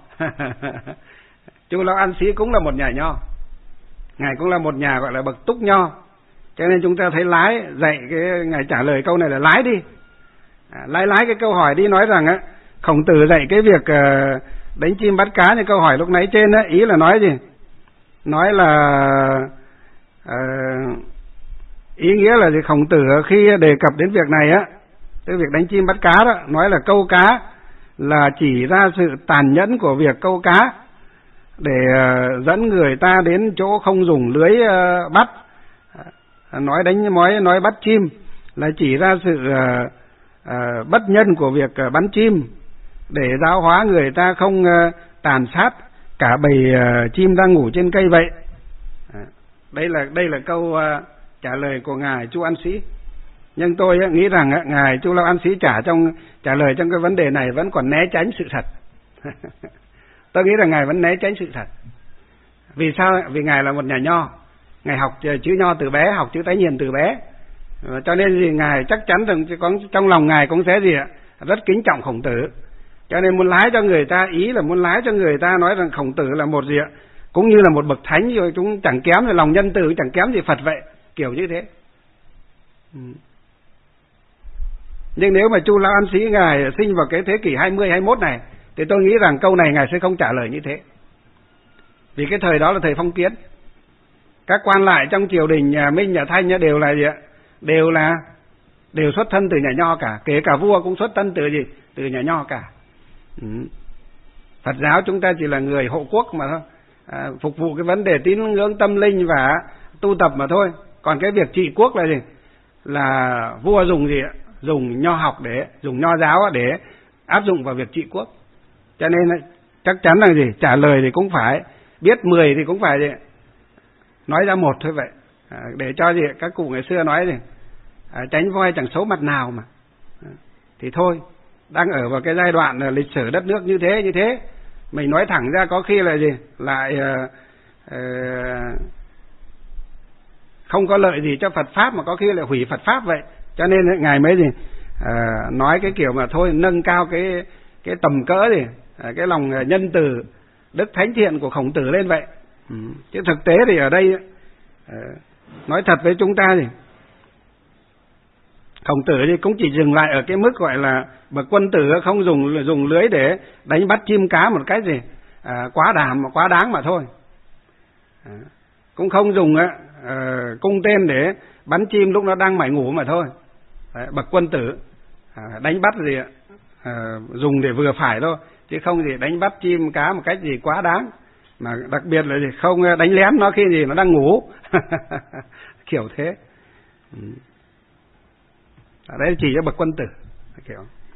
Chu Lão An Sĩ cũng là một nhà nho, ngài cũng là một nhà gọi là bậc túc nho. Cho nên chúng ta thấy lái dạy cái ngài trả lời câu này là lái đi, à, lái lái cái câu hỏi đi, nói rằng á Khổng Tử dạy cái việc uh, đánh chim bắt cá như câu hỏi lúc nãy trên á, ý là nói gì? Nói là uh, ý nghĩa là gì? Khổng Tử khi đề cập đến việc này á, cái việc đánh chim bắt cá đó, nói là câu cá là chỉ ra sự tàn nhẫn của việc câu cá, để uh, dẫn người ta đến chỗ không dùng lưới uh, bắt. Uh, nói đánh nói nói bắt chim là chỉ ra sự uh, uh, bất nhân của việc uh, bắn chim, để giáo hóa người ta không uh, tàn sát cả bầy uh, chim đang ngủ trên cây vậy. Uh, đây là đây là câu uh, trả lời của ngài Chu An Sĩ. Nhưng tôi uh, nghĩ rằng uh, ngài Chu Lão An Sĩ trả trong trả lời trong cái vấn đề này vẫn còn né tránh sự thật. Tôi nghĩ rằng ngài vẫn né tránh sự thật. Vì sao? Vì ngài là một nhà nho, ngài học chữ nho từ bé, học chữ Tái Nhiên từ bé, cho nên gì ngài chắc chắn rằng trong lòng ngài cũng sẽ gì ạ, rất kính trọng Khổng Tử. Cho nên muốn lái cho người ta, ý là muốn lái cho người ta nói rằng Khổng Tử là một gì ạ, cũng như là một bậc thánh, rồi chúng chẳng kém gì lòng nhân từ, chẳng kém gì Phật vậy, kiểu như thế. Nhưng nếu mà Chu Lão An Sĩ ngài sinh vào cái thế kỷ hai mươi, hai mươi mốt này, thì tôi nghĩ rằng câu này ngài sẽ không trả lời như thế. Vì cái thời đó là thời phong kiến. Các quan lại trong triều đình nhà Minh, nhà Thanh đều là gì ạ? Đều là đều xuất thân từ nhà nho cả, kể cả vua cũng xuất thân từ gì? Từ nhà nho cả. Ừ. Phật giáo chúng ta chỉ là người hộ quốc mà thôi, à, phục vụ cái vấn đề tín ngưỡng tâm linh và tu tập mà thôi. Còn cái việc trị quốc là gì? Là vua dùng gì ạ? Dùng nho học để dùng nho giáo để áp dụng vào việc trị quốc. Cho nên chắc chắn là gì? Trả lời thì cũng phải biết mười thì cũng phải gì? Nói ra một thôi vậy, à, để cho gì các cụ ngày xưa nói gì à, tránh voi chẳng xấu mặt nào mà. À, thì thôi, đang ở vào cái giai đoạn lịch sử đất nước như thế như thế, mình nói thẳng ra có khi là gì lại uh, uh, không có lợi gì cho Phật pháp, mà có khi lại hủy Phật pháp vậy. Cho nên ngài mới gì uh, nói cái kiểu mà thôi nâng cao cái cái tầm cỡ gì uh, cái lòng nhân từ đức thánh thiện của Khổng Tử lên vậy. Ừ. Chứ thực tế thì ở đây uh, nói thật với chúng ta thì Khổng Tử thì cũng chỉ dừng lại ở cái mức gọi là bậc quân tử không dùng dùng lưới để đánh bắt chim cá một cái gì à, quá đàm mà quá đáng mà thôi, à, cũng không dùng uh, cung tên để bắn chim lúc nó đang mải ngủ mà thôi. Đấy, bậc quân tử uh, đánh bắt gì uh, dùng để vừa phải thôi, chứ không gì đánh bắt chim cá một cách gì quá đáng, mà đặc biệt là gì không đánh lén nó khi gì nó đang ngủ. Kiểu thế. Ừ. Ở đây chỉ cho bậc quân tử kiểu.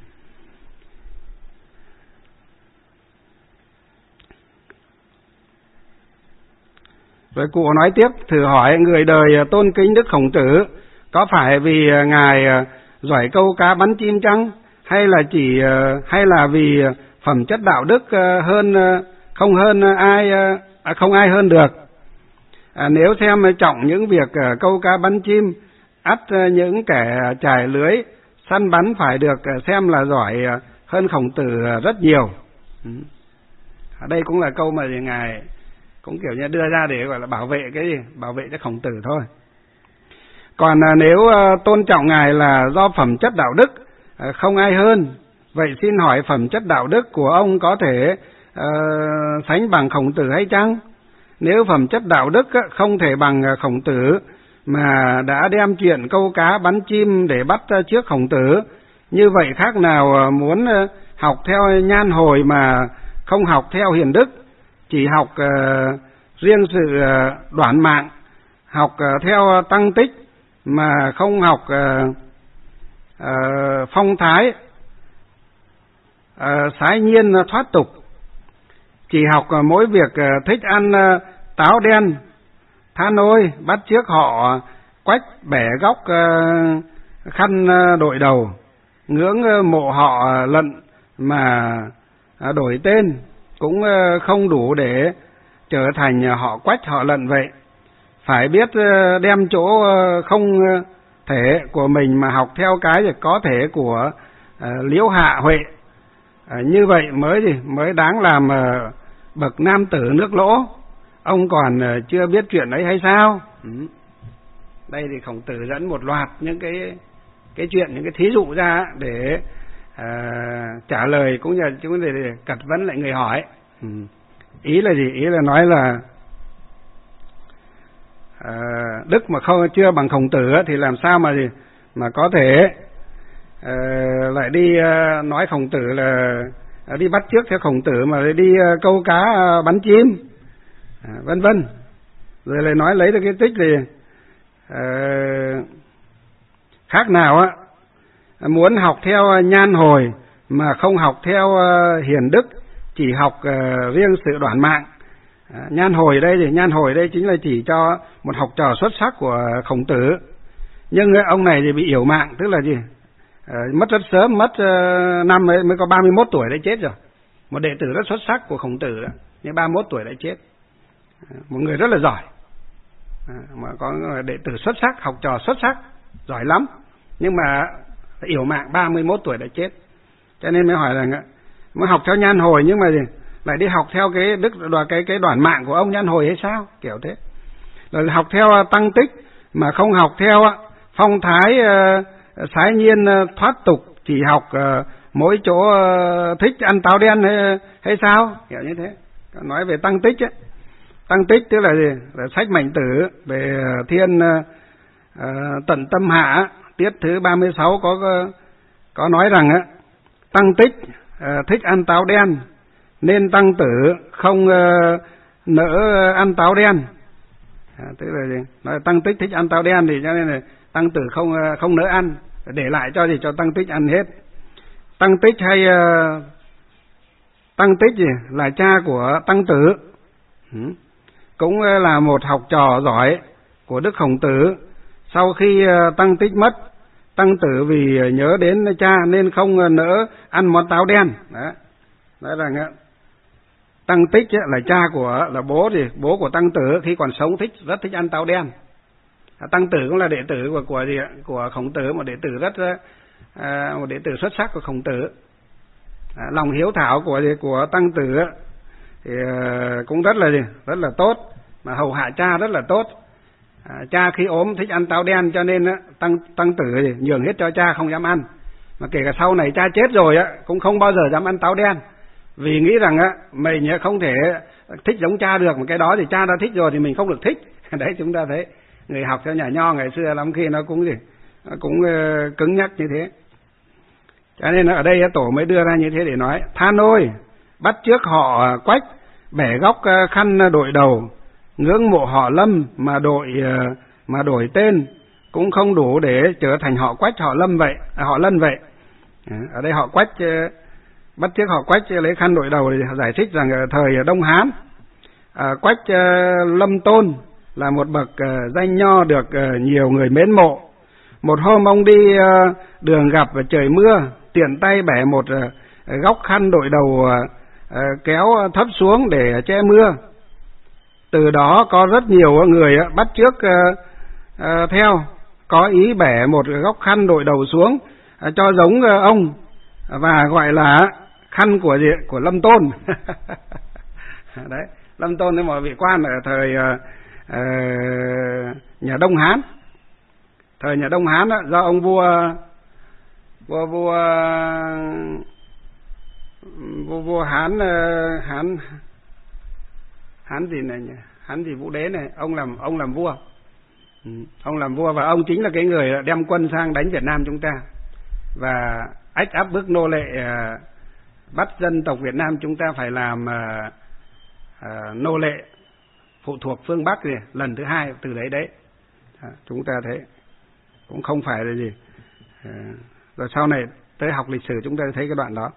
Rồi cụ nói tiếp, thử hỏi người đời tôn kính Đức Khổng Tử có phải vì ngài giỏi câu cá bắn chim chăng, hay là chỉ hay là vì phẩm chất đạo đức hơn không hơn ai à, không ai hơn được. À, nếu xem trọng những việc câu cá bắn chim, ắt những kẻ chài lưới săn bắn phải được xem là giỏi hơn Khổng Tử rất nhiều. Ở đây cũng là câu mà ngài cũng kiểu như đưa ra để gọi là bảo vệ cái gì, bảo vệ cho Khổng Tử thôi. Còn nếu tôn trọng ngài là do phẩm chất đạo đức không ai hơn, vậy xin hỏi phẩm chất đạo đức của ông có thể uh, sánh bằng Khổng Tử hay chăng? Nếu phẩm chất đạo đức không thể bằng Khổng Tử mà đã đem chuyện câu cá bắn chim để bắt trước Khổng Tử, như vậy khác nào muốn học theo Nhan Hồi mà không học theo Hiền Đức, chỉ học uh, riêng sự uh, đoản mạng, học uh, theo Tăng Tích mà không học uh, uh, phong thái, uh, sái nhiên thoát tục, chỉ học uh, mỗi việc uh, thích ăn uh, táo đen, tha nôi, bắt trước họ quách bẻ góc uh, khăn uh, đội đầu, ngưỡng uh, mộ họ uh, lận mà uh, đổi tên, cũng uh, không đủ để trở thành họ quách họ lận vậy. Phải biết uh, đem chỗ uh, không uh, thể của mình mà học theo cái có thể của uh, Liễu Hạ Huệ. Uh, như vậy mới gì mới đáng làm uh, bậc nam tử nước Lỗ. Ông còn uh, chưa biết chuyện ấy hay sao? Ừ. Đây thì Khổng Tử dẫn một loạt những cái cái chuyện, những cái thí dụ ra để uh, trả lời cũng như chúng để, để cật vấn lại người hỏi. Ừ. Ý là gì? Ý là nói là uh, đức mà không chưa bằng Khổng Tử thì làm sao mà gì mà có thể uh, lại đi uh, nói Khổng Tử là uh, đi bắt chước theo Khổng Tử mà đi uh, câu cá uh, bắn chim, uh, vân vân. Rồi lại nói lấy được cái tích gì uh, khác nào á muốn học theo Nhan Hồi mà không học theo uh, Hiền Đức, chỉ học uh, riêng sự đoản mạng. uh, Nhan Hồi đây thì Nhan Hồi đây chính là chỉ cho một học trò xuất sắc của Khổng Tử, nhưng uh, ông này thì bị yểu mạng, tức là gì uh, mất rất sớm, mất uh, năm mới, mới có ba mươi mốt tuổi đã chết rồi. Một đệ tử rất xuất sắc của Khổng Tử đó, nhưng ba mươi mốt tuổi đã chết. uh, một người rất là giỏi, uh, mà có đệ tử xuất sắc, học trò xuất sắc, giỏi lắm, nhưng mà yểu mạng, ba mươi mốt tuổi đã chết. Cho nên mới hỏi rằng mới học theo Nhan Hồi nhưng mà gì lại đi học theo cái đức cái cái đoản mạng của ông Nhan Hồi hay sao, kiểu thế. Rồi học theo Tăng Tích mà không học theo phong thái uh, sái nhiên uh, thoát tục, chỉ học uh, mỗi chỗ uh, thích ăn táo đen hay, hay sao, kiểu như thế. Nói về Tăng Tích ấy. Tăng Tích tức là gì? Là sách Mạnh Tử về thiên uh, uh, tận tâm hạ, tiết thứ ba mươi sáu có có nói rằng á, Tăng Tích uh, thích ăn táo đen nên Tăng Tử không uh, nỡ ăn táo đen. À, tức là gì? Nói Tăng Tích thích ăn táo đen thì cho nên là Tăng Tử không uh, không nỡ ăn, để lại cho gì cho Tăng Tích ăn hết. Tăng Tích hay uh, Tăng Tích gì là cha của Tăng Tử, ừ. cũng uh, là một học trò giỏi của Đức Khổng Tử. Sau khi uh, Tăng Tích mất, Tăng Tử vì nhớ đến cha nên không nỡ ăn món táo đen. Đó. Nói rằng Tăng Tích là cha của là bố gì bố của Tăng Tử khi còn sống thích rất thích ăn táo đen. Tăng Tử cũng là đệ tử của của gì của Khổng Tử, một đệ tử rất à, một đệ tử xuất sắc của Khổng Tử. À, lòng hiếu thảo của gì của Tăng Tử thì à, cũng rất là gì rất là tốt, mà hầu hạ cha rất là tốt. À, cha khi ốm thích ăn táo đen cho nên á, tăng tăng tử thì nhường hết cho cha, không dám ăn. Mà kể cả sau này cha chết rồi á cũng không bao giờ dám ăn táo đen, vì nghĩ rằng á mình không thể thích giống cha được, mà cái đó thì cha đã thích rồi thì mình không được thích. Đấy, chúng ta thấy người học theo nhà Nho ngày xưa lắm khi nó cũng gì, nó cũng uh, cứng nhắc như thế. Cho nên ở đây tổ mới đưa ra như thế để nói: than ôi, bắt chước họ Quách, bẻ góc khăn đội đầu, ngưỡng mộ họ Lâm mà đội mà đổi tên cũng không đủ để trở thành họ Quách họ Lâm vậy, à, họ Lân vậy. Ở đây họ Quách bắt chước họ Quách lấy khăn đội đầu để giải thích rằng ở thời Đông Hán, à, Quách Lâm Tôn là một bậc danh nho được nhiều người mến mộ. Một hôm ông đi đường gặp trời mưa, tiện tay bẻ một góc khăn đội đầu kéo thấp xuống để che mưa. Từ đó có rất nhiều người bắt chước theo, có ý bẻ một góc khăn đội đầu xuống cho giống ông và gọi là khăn của gì? Của Lâm Tôn. Đấy, Lâm Tôn là một vị quan ở thời uh, nhà Đông Hán. Thời nhà Đông Hán đó, do ông vua vua vua vua, vua Hán Hán Hán gì này nhỉ? Hán gì Vũ Đế này, ông làm ông làm vua. Ừ, ông làm vua và ông chính là cái người đem quân sang đánh Việt Nam chúng ta và ách áp bức nô lệ, bắt dân tộc Việt Nam chúng ta phải làm uh, uh, nô lệ phụ thuộc phương Bắc gì lần thứ hai từ đấy đấy. À, chúng ta thấy cũng không phải là gì. À, rồi sau này tới học lịch sử chúng ta thấy cái đoạn đó.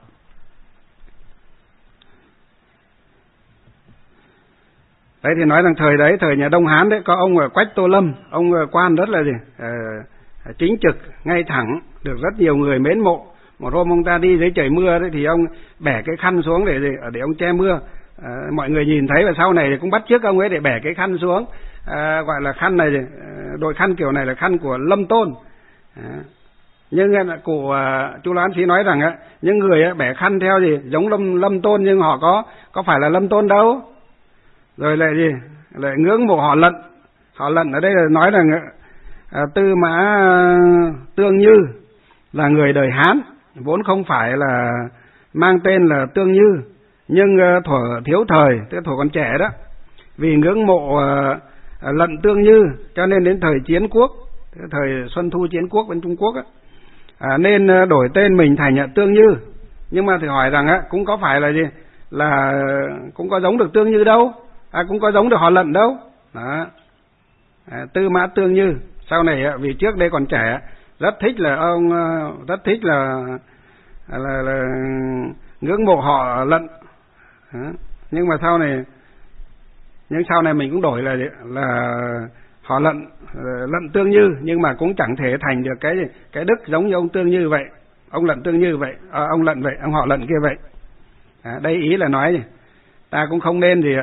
Đấy thì nói rằng thời đấy, thời nhà Đông Hán đấy, có ông ở Quách Tô Lâm, ông quan rất là gì, à, chính trực, ngay thẳng, được rất nhiều người mến mộ. Một hôm ông ta đi dưới trời mưa đấy thì ông bẻ cái khăn xuống để gì, để ông che mưa. À, mọi người nhìn thấy và sau này thì cũng bắt chước ông ấy để bẻ cái khăn xuống, à, gọi là khăn này, đội khăn kiểu này là khăn của Lâm Tôn. À, nhưng cụ Chu Lán Sĩ nói rằng á, những người bẻ khăn theo gì giống Lâm Lâm Tôn nhưng họ có có phải là Lâm Tôn đâu. Rồi lại gì, lại ngưỡng mộ họ Lận. Họ Lận ở đây là nói rằng à, Tư Mã Tương Như là người đời Hán, vốn không phải là mang tên là Tương Như, nhưng uh, thuở thiếu thời, tức thuở còn trẻ đó, vì ngưỡng mộ uh, Lận Tương Như cho nên đến thời Chiến Quốc, thời Xuân Thu Chiến Quốc bên Trung Quốc á, à, nên uh, đổi tên mình thành uh, Tương Như. Nhưng mà thì hỏi rằng á, cũng có phải là gì, là cũng có giống được Tương Như đâu, à, cũng có giống được họ Lận đâu. Đó. À, Tư Mã Tương Như sau này á, vì trước đây còn trẻ rất thích là ông uh, rất thích là là, là ngưỡng mộ họ Lận. Đó. Nhưng mà sau này nhưng sau này mình cũng đổi là là họ Lận, Lận Tương Như, nhưng mà cũng chẳng thể thành được cái cái đức giống như ông Tương Như vậy, ông Lận Tương Như vậy, à, ông Lận vậy, ông họ Lận kia vậy. À, đây ý là nói gì, ta cũng không nên gì ạ,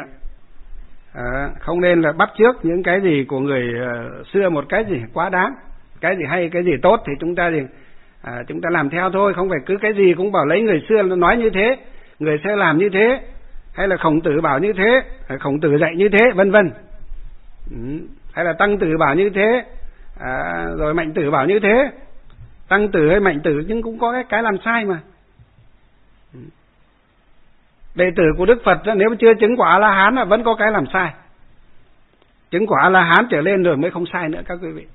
à, không nên là bắt chước những cái gì của người uh, xưa một cái gì quá đáng, cái gì hay, cái gì tốt thì chúng ta gì à, chúng ta làm theo thôi, không phải cứ cái gì cũng bảo lấy người xưa nói như thế, người xưa làm như thế, hay là Khổng Tử bảo như thế, Khổng Tử dạy như thế, vân vân. Ừ. Hay là Tăng Tử bảo như thế, à, rồi Mạnh Tử bảo như thế. Tăng Tử hay Mạnh Tử nhưng cũng có cái, cái làm sai mà. Ừ. Đệ tử của Đức Phật nếu chưa chứng quả A-la-hán là vẫn có cái làm sai. Chứng quả A-la-hán trở lên rồi mới không sai nữa các quý vị.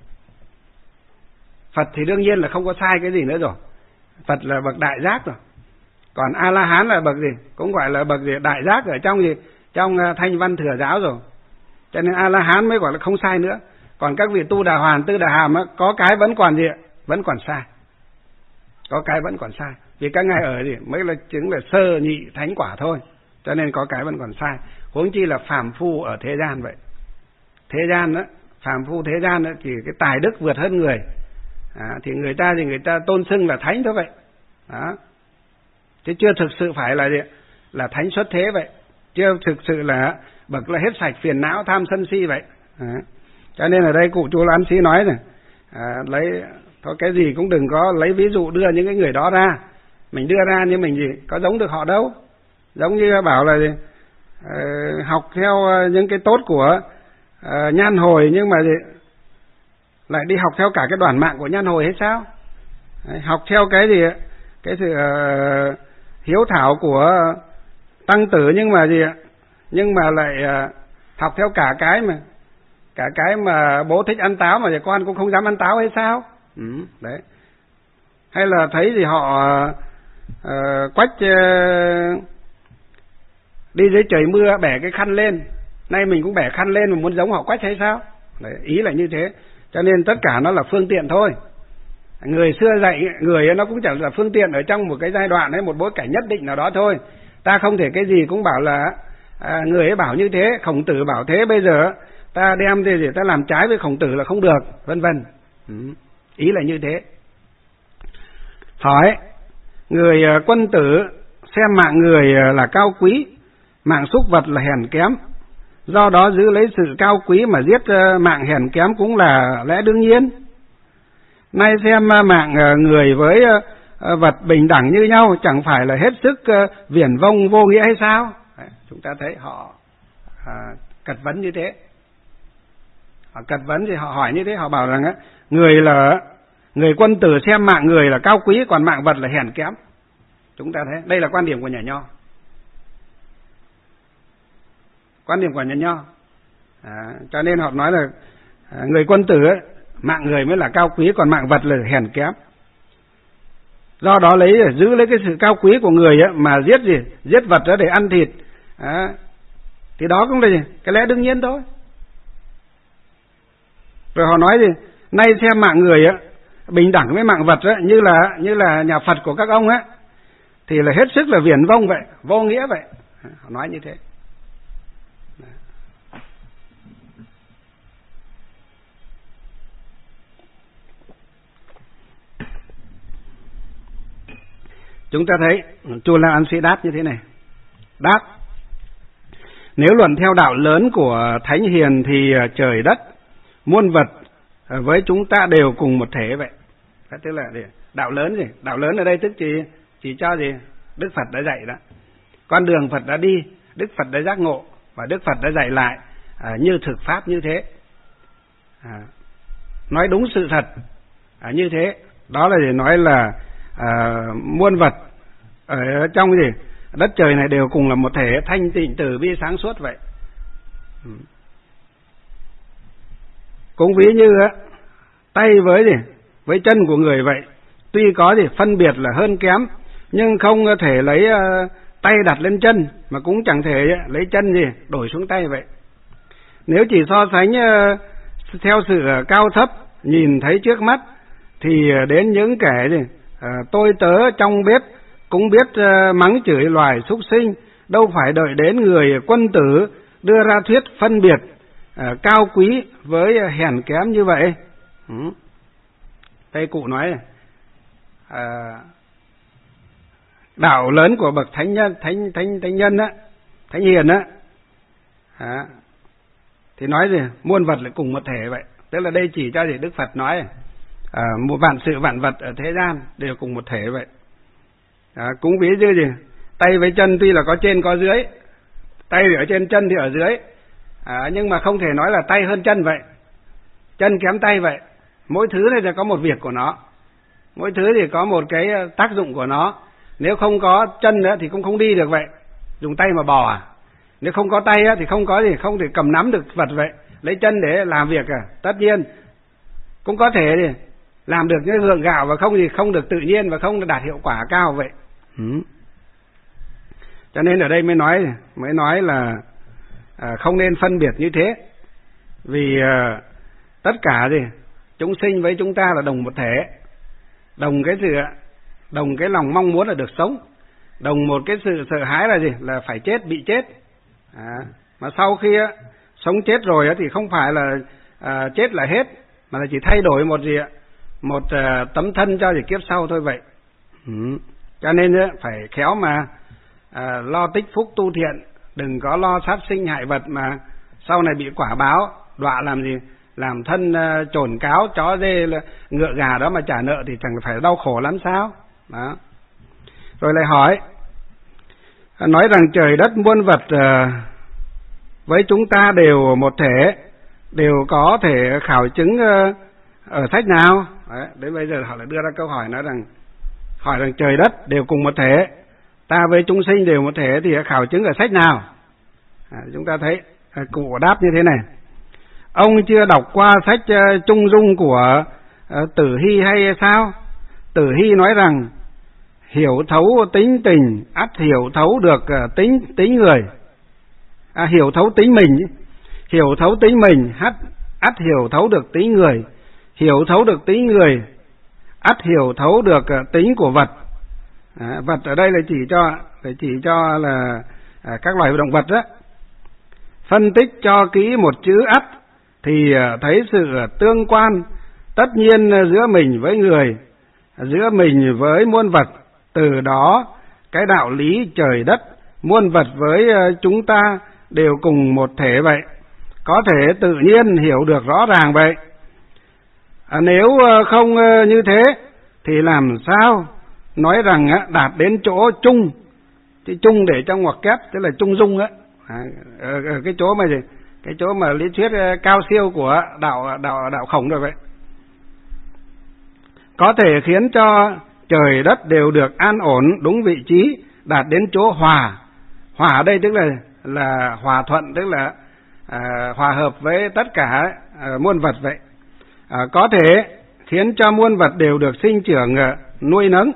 Phật thì đương nhiên là không có sai cái gì nữa rồi. Phật là bậc đại giác rồi. Còn A-la-hán là bậc gì? Cũng gọi là bậc gì? Đại giác ở trong gì? Trong Thanh Văn Thừa Giáo rồi. Cho nên A-la-hán mới gọi là không sai nữa. Còn các vị Tu Đà Hoàn, Tư Đà Hàm á, có cái vẫn còn gì? Vẫn còn sai. Có cái vẫn còn sai. Vì các ngài ở gì? Mới là chứng là sơ nhị thánh quả thôi. Cho nên có cái vẫn còn sai. Huống chi là phàm phu ở thế gian vậy. Thế gian đó, phàm phu thế gian đó, thì cái tài đức vượt hơn người. À, thì người ta thì người ta tôn xưng là thánh thôi vậy. Đó. Chứ chưa thực sự phải là gì? Là thánh xuất thế vậy. Chưa thực sự là bậc là hết sạch phiền não tham sân si vậy. À. Cho nên ở đây cụ Chu Lán Sĩ nói này, à, lấy có cái gì cũng đừng có lấy ví dụ đưa những cái người đó ra. Mình đưa ra nhưng mình gì có giống được họ đâu. Giống như bảo là gì? À, học theo những cái tốt của à, Nhan Hồi nhưng mà gì? Lại đi học theo cả cái đoàn mạng của Nhan Hồi hay sao? Đấy, học theo cái gì? Cái sự uh, hiếu thảo của Tăng Tử nhưng mà gì ạ? Nhưng mà lại uh, học theo cả cái mà cả cái mà bố thích ăn táo mà con cũng không dám ăn táo hay sao? Ừ, đấy. Hay là thấy thì họ uh, quách uh, đi dưới trời mưa bẻ cái khăn lên, nay mình cũng bẻ khăn lên mà muốn giống họ quách hay sao? Đấy, ý là như thế. Cho nên tất cả nó là phương tiện thôi. Người xưa dạy người nó cũng chẳng là phương tiện ở trong một cái giai đoạn ấy, một bối cảnh nhất định nào đó thôi. Ta không thể cái gì cũng bảo là à, người ấy bảo như thế, Khổng Tử bảo thế, bây giờ ta đem thì ta làm trái với Khổng Tử là không được, vân vân. Ừ. Ý là như thế. Hỏi, người quân tử xem mạng người là cao quý, mạng súc vật là hèn kém, do đó giữ lấy sự cao quý mà giết mạng hèn kém cũng là lẽ đương nhiên. Nay xem mạng người với vật bình đẳng như nhau chẳng phải là hết sức viển vông vô nghĩa hay sao? Đấy, chúng ta thấy họ à, cật vấn như thế. Họ cật vấn thì họ hỏi như thế, họ bảo rằng á, người là người quân tử xem mạng người là cao quý, còn mạng vật là hèn kém. Chúng ta thấy đây là quan điểm của nhà Nho. Quan điểm của nhà Nho. À, cho nên họ nói là à, người quân tử ấy, mạng người mới là cao quý, còn mạng vật là hèn kém. Do đó lấy giữ lấy cái sự cao quý của người ấy, mà giết gì giết vật đó để ăn thịt à, thì đó cũng là gì? Cái lẽ đương nhiên thôi. Rồi họ nói gì nay xem mạng người ấy, bình đẳng với mạng vật ấy, như là như là nhà Phật của các ông ấy, thì là hết sức là viển vông vậy, vô nghĩa vậy. Họ nói như thế. Chúng ta thấy Chu La An Sĩ đáp như thế này. Đáp: nếu luận theo đạo lớn của Thánh Hiền thì trời đất, muôn vật với chúng ta đều cùng một thể vậy. Đó, tức là đạo lớn gì? Đạo lớn ở đây tức chỉ chỉ cho gì? Đức Phật đã dạy đó. Con đường Phật đã đi, Đức Phật đã giác ngộ và Đức Phật đã dạy lại à, như thực pháp như thế. À, nói đúng sự thật à, như thế. Đó là để nói là à, muôn vật ở trong gì đất trời này đều cùng là một thể, thanh tịnh từ bi sáng suốt vậy. Ừ. Cũng ví như á, tay với gì với chân của người vậy, tuy có gì phân biệt là hơn kém, nhưng không thể lấy uh, tay đặt lên chân, mà cũng chẳng thể uh, lấy chân gì đổi xuống tay vậy. Nếu chỉ so sánh uh, theo sự uh, cao thấp nhìn thấy trước mắt, thì uh, đến những kẻ gì uh, tôi tớ trong bếp cũng biết uh, mắng chửi loài súc sinh, đâu phải đợi đến người quân tử đưa ra thuyết phân biệt uh, cao quý với uh, hèn kém như vậy. Ừ. Đây cụ nói à, đạo lớn của bậc thánh nhân, thánh thánh thánh nhân á, Thánh Hiền á, à, thì nói gì muôn vật lại cùng một thể vậy. Tức là đây chỉ cho gì Đức Phật nói à, một vạn sự vạn vật ở thế gian đều cùng một thể vậy. À, cũng ví như gì tay với chân tuy là có trên có dưới, tay thì ở trên chân thì ở dưới, à, nhưng mà không thể nói là tay hơn chân vậy, chân kém tay vậy. Mỗi thứ này là có một việc của nó, mỗi thứ thì có một cái tác dụng của nó. Nếu không có chân nữa thì cũng không đi được vậy, dùng tay mà bò à. Nếu không có tay thì không có gì, không thể cầm nắm được vật vậy, lấy chân để làm việc à. Tất nhiên cũng có thể thì làm được như hương gạo, và không thì không được tự nhiên và không đạt hiệu quả cao vậy. Ừ. Cho nên ở đây mới nói mới nói là à, không nên phân biệt như thế, vì à, tất cả gì chúng sinh với chúng ta là đồng một thể, đồng cái sự đồng cái lòng mong muốn là được sống, đồng một cái sự sợ hãi là gì là phải chết, bị chết. À, mà sau khi á, sống chết rồi á, thì không phải là à, chết là hết, mà là chỉ thay đổi một gì ạ, một à, tấm thân cho gì kiếp sau thôi vậy. Ừ. Cho nên á, phải khéo mà à, lo tích phúc tu thiện, đừng có lo sát sinh hại vật mà sau này bị quả báo đọa làm gì, làm thân uh, trồn cáo chó dê ngựa gà đó mà trả nợ thì chẳng phải đau khổ lắm sao. Đó. Rồi lại hỏi, nói rằng trời đất muôn vật uh, với chúng ta đều một thể, đều có thể khảo chứng uh, ở sách nào? Đấy, đến bây giờ họ lại đưa ra câu hỏi nói rằng, hỏi rằng trời đất đều cùng một thể, ta với chúng sinh đều một thể thì khảo chứng ở sách nào? À, chúng ta thấy uh, cụ đáp như thế này: Ông chưa đọc qua sách uh, Trung Dung của uh, Tử Hy hay sao? Tử Hy nói rằng hiểu thấu tính tình, ắt hiểu thấu được uh, tính tính người. À, hiểu thấu tính mình, hiểu thấu tính mình, ắt ắt hiểu thấu được tính người. Hiểu thấu được tính người, ắt hiểu thấu được uh, tính của vật. À, vật ở đây là chỉ cho là chỉ cho là à, các loài động vật đó. Phân tích cho kỹ một chữ ắt thì thấy sự tương quan tất nhiên giữa mình với người, giữa mình với muôn vật. Từ đó cái đạo lý trời đất, muôn vật với chúng ta đều cùng một thể vậy, có thể tự nhiên hiểu được rõ ràng vậy. À, nếu không như thế thì làm sao nói rằng đạt đến chỗ chung? Cái chung để trong ngoặc kép tức là trung dung á. À, ở, ở cái chỗ mà gì? Cái chỗ mà lý thuyết cao siêu của đạo đạo đạo Khổng rồi vậy. Có thể khiến cho trời đất đều được an ổn đúng vị trí, đạt đến chỗ hòa. Hòa ở đây tức là là hòa thuận, tức là à, hòa hợp với tất cả à, muôn vật vậy. À, có thể khiến cho muôn vật đều được sinh trưởng, à, nuôi nấng.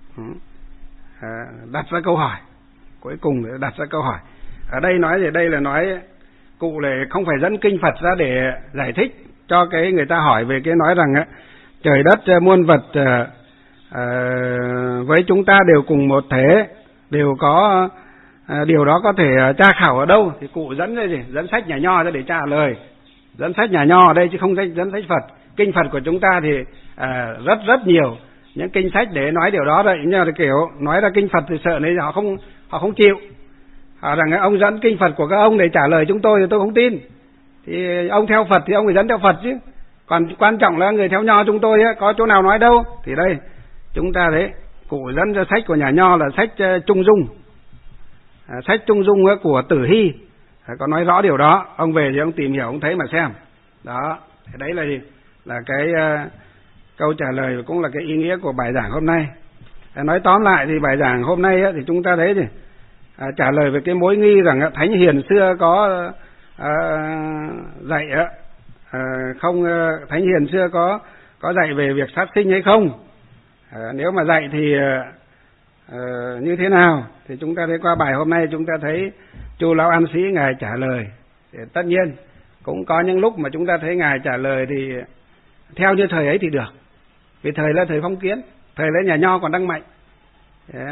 À, đặt ra câu hỏi cuối cùng để đặt ra câu hỏi. Ở đây nói thì đây là nói cụ lại không phải dẫn kinh Phật ra để giải thích cho cái người ta hỏi về cái nói rằng á, trời đất muôn vật à, à, với chúng ta đều cùng một thể, đều có à, điều đó có thể tra khảo ở đâu thì cụ dẫn đây gì dẫn sách nhà nho ra để trả lời. Dẫn sách nhà nho ở đây chứ không dẫn sách Phật. Kinh Phật của chúng ta thì à, rất rất nhiều những kinh sách để nói điều đó đấy, nhưng mà kiểu nói ra kinh Phật thì sợ nên họ không họ không chịu. Họ rằng ông dẫn kinh Phật của các ông để trả lời chúng tôi thì tôi không tin. Thì ông theo Phật thì ông phải dẫn theo Phật chứ. Còn quan trọng là người theo nho chúng tôi có chỗ nào nói đâu. Thì đây chúng ta thấy cụ dẫn cho sách của nhà nho là sách Trung Dung. À, sách Trung Dung của Tử Hy có nói rõ điều đó. Ông về thì ông tìm hiểu ông thấy mà xem. Đó, đấy là gì? Là cái uh, câu trả lời cũng là cái ý nghĩa của bài giảng hôm nay. À, nói tóm lại thì bài giảng hôm nay á, thì chúng ta thấy thì à, trả lời về cái mối nghi rằng á, Thánh Hiền xưa có à, dạy á, à, không Thánh Hiền xưa có có dạy về việc sát sinh hay không? À, nếu mà dạy thì à, như thế nào? Thì chúng ta thấy qua bài hôm nay chúng ta thấy Chu Lão An Sĩ ngài trả lời. Thì tất nhiên cũng có những lúc mà chúng ta thấy ngài trả lời thì theo như thời ấy thì được. Vì thời là thời phong kiến, thời là nhà nho còn đang mạnh. Yeah.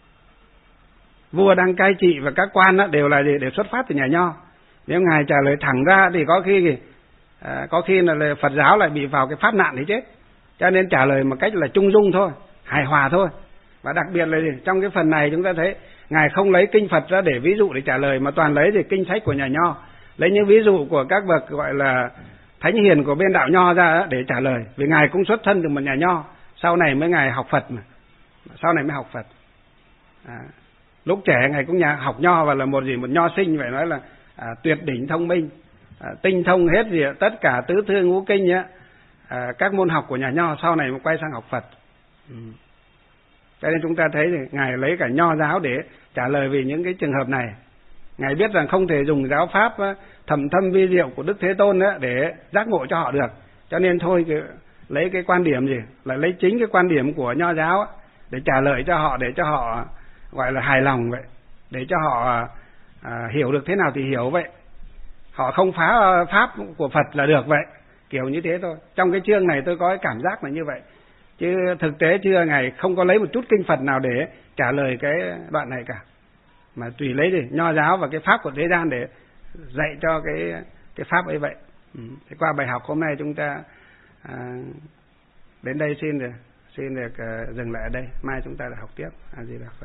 Vua đang cai trị và các quan đó đều là gì? Đều xuất phát từ nhà nho. Nếu ngài trả lời thẳng ra thì có khi à, có khi là Phật giáo lại bị vào cái pháp nạn thì chết. Cho nên trả lời một cách là trung dung thôi, hài hòa thôi. Và đặc biệt là gì? Trong cái phần này chúng ta thấy ngài không lấy kinh Phật ra để ví dụ để trả lời, mà toàn lấy gì? Kinh sách của nhà nho, lấy những ví dụ của các bậc gọi là thánh hiền của bên đạo nho ra để trả lời. Vì ngài cũng xuất thân từ một nhà nho, sau này mới ngài học Phật mà, sau này mới học Phật. À, lúc trẻ ngài cũng nhà học nho và là một gì một nho sinh, phải nói là à, tuyệt đỉnh thông minh, à, tinh thông hết gì tất cả tứ thư ngũ kinh á, à, các môn học của nhà nho, sau này mới quay sang học Phật. Ừ. Cho nên chúng ta thấy thì ngài lấy cả nho giáo để trả lời về những cái trường hợp này. Ngài biết rằng không thể dùng giáo pháp thầm thâm vi diệu của Đức Thế Tôn đó để giác ngộ cho họ được. Cho nên thôi cái, lấy cái quan điểm gì là lấy chính cái quan điểm của nho giáo để trả lời cho họ, để cho họ gọi là hài lòng vậy, để cho họ à, hiểu được thế nào thì hiểu vậy. Họ không phá pháp của Phật là được vậy, kiểu như thế thôi. Trong cái chương này tôi có cái cảm giác là như vậy, chứ thực tế chưa ngài không có lấy một chút kinh Phật nào để trả lời cái đoạn này cả, mà tùy lấy gì nho giáo và cái pháp của thế gian để dạy cho cái cái pháp ấy vậy. Ừ. Thế qua bài học hôm nay chúng ta à, đến đây xin được xin được uh, dừng lại ở đây, mai chúng ta lại học tiếp. A Di Đà Phật.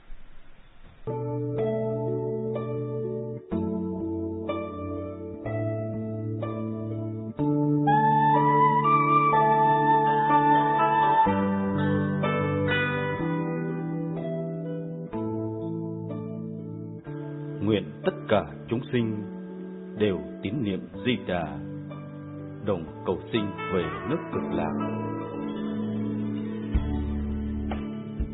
Nguyện tất cả chúng sinh đều tín niệm Di Đà, đồng cầu sinh về nước Cực Lạc.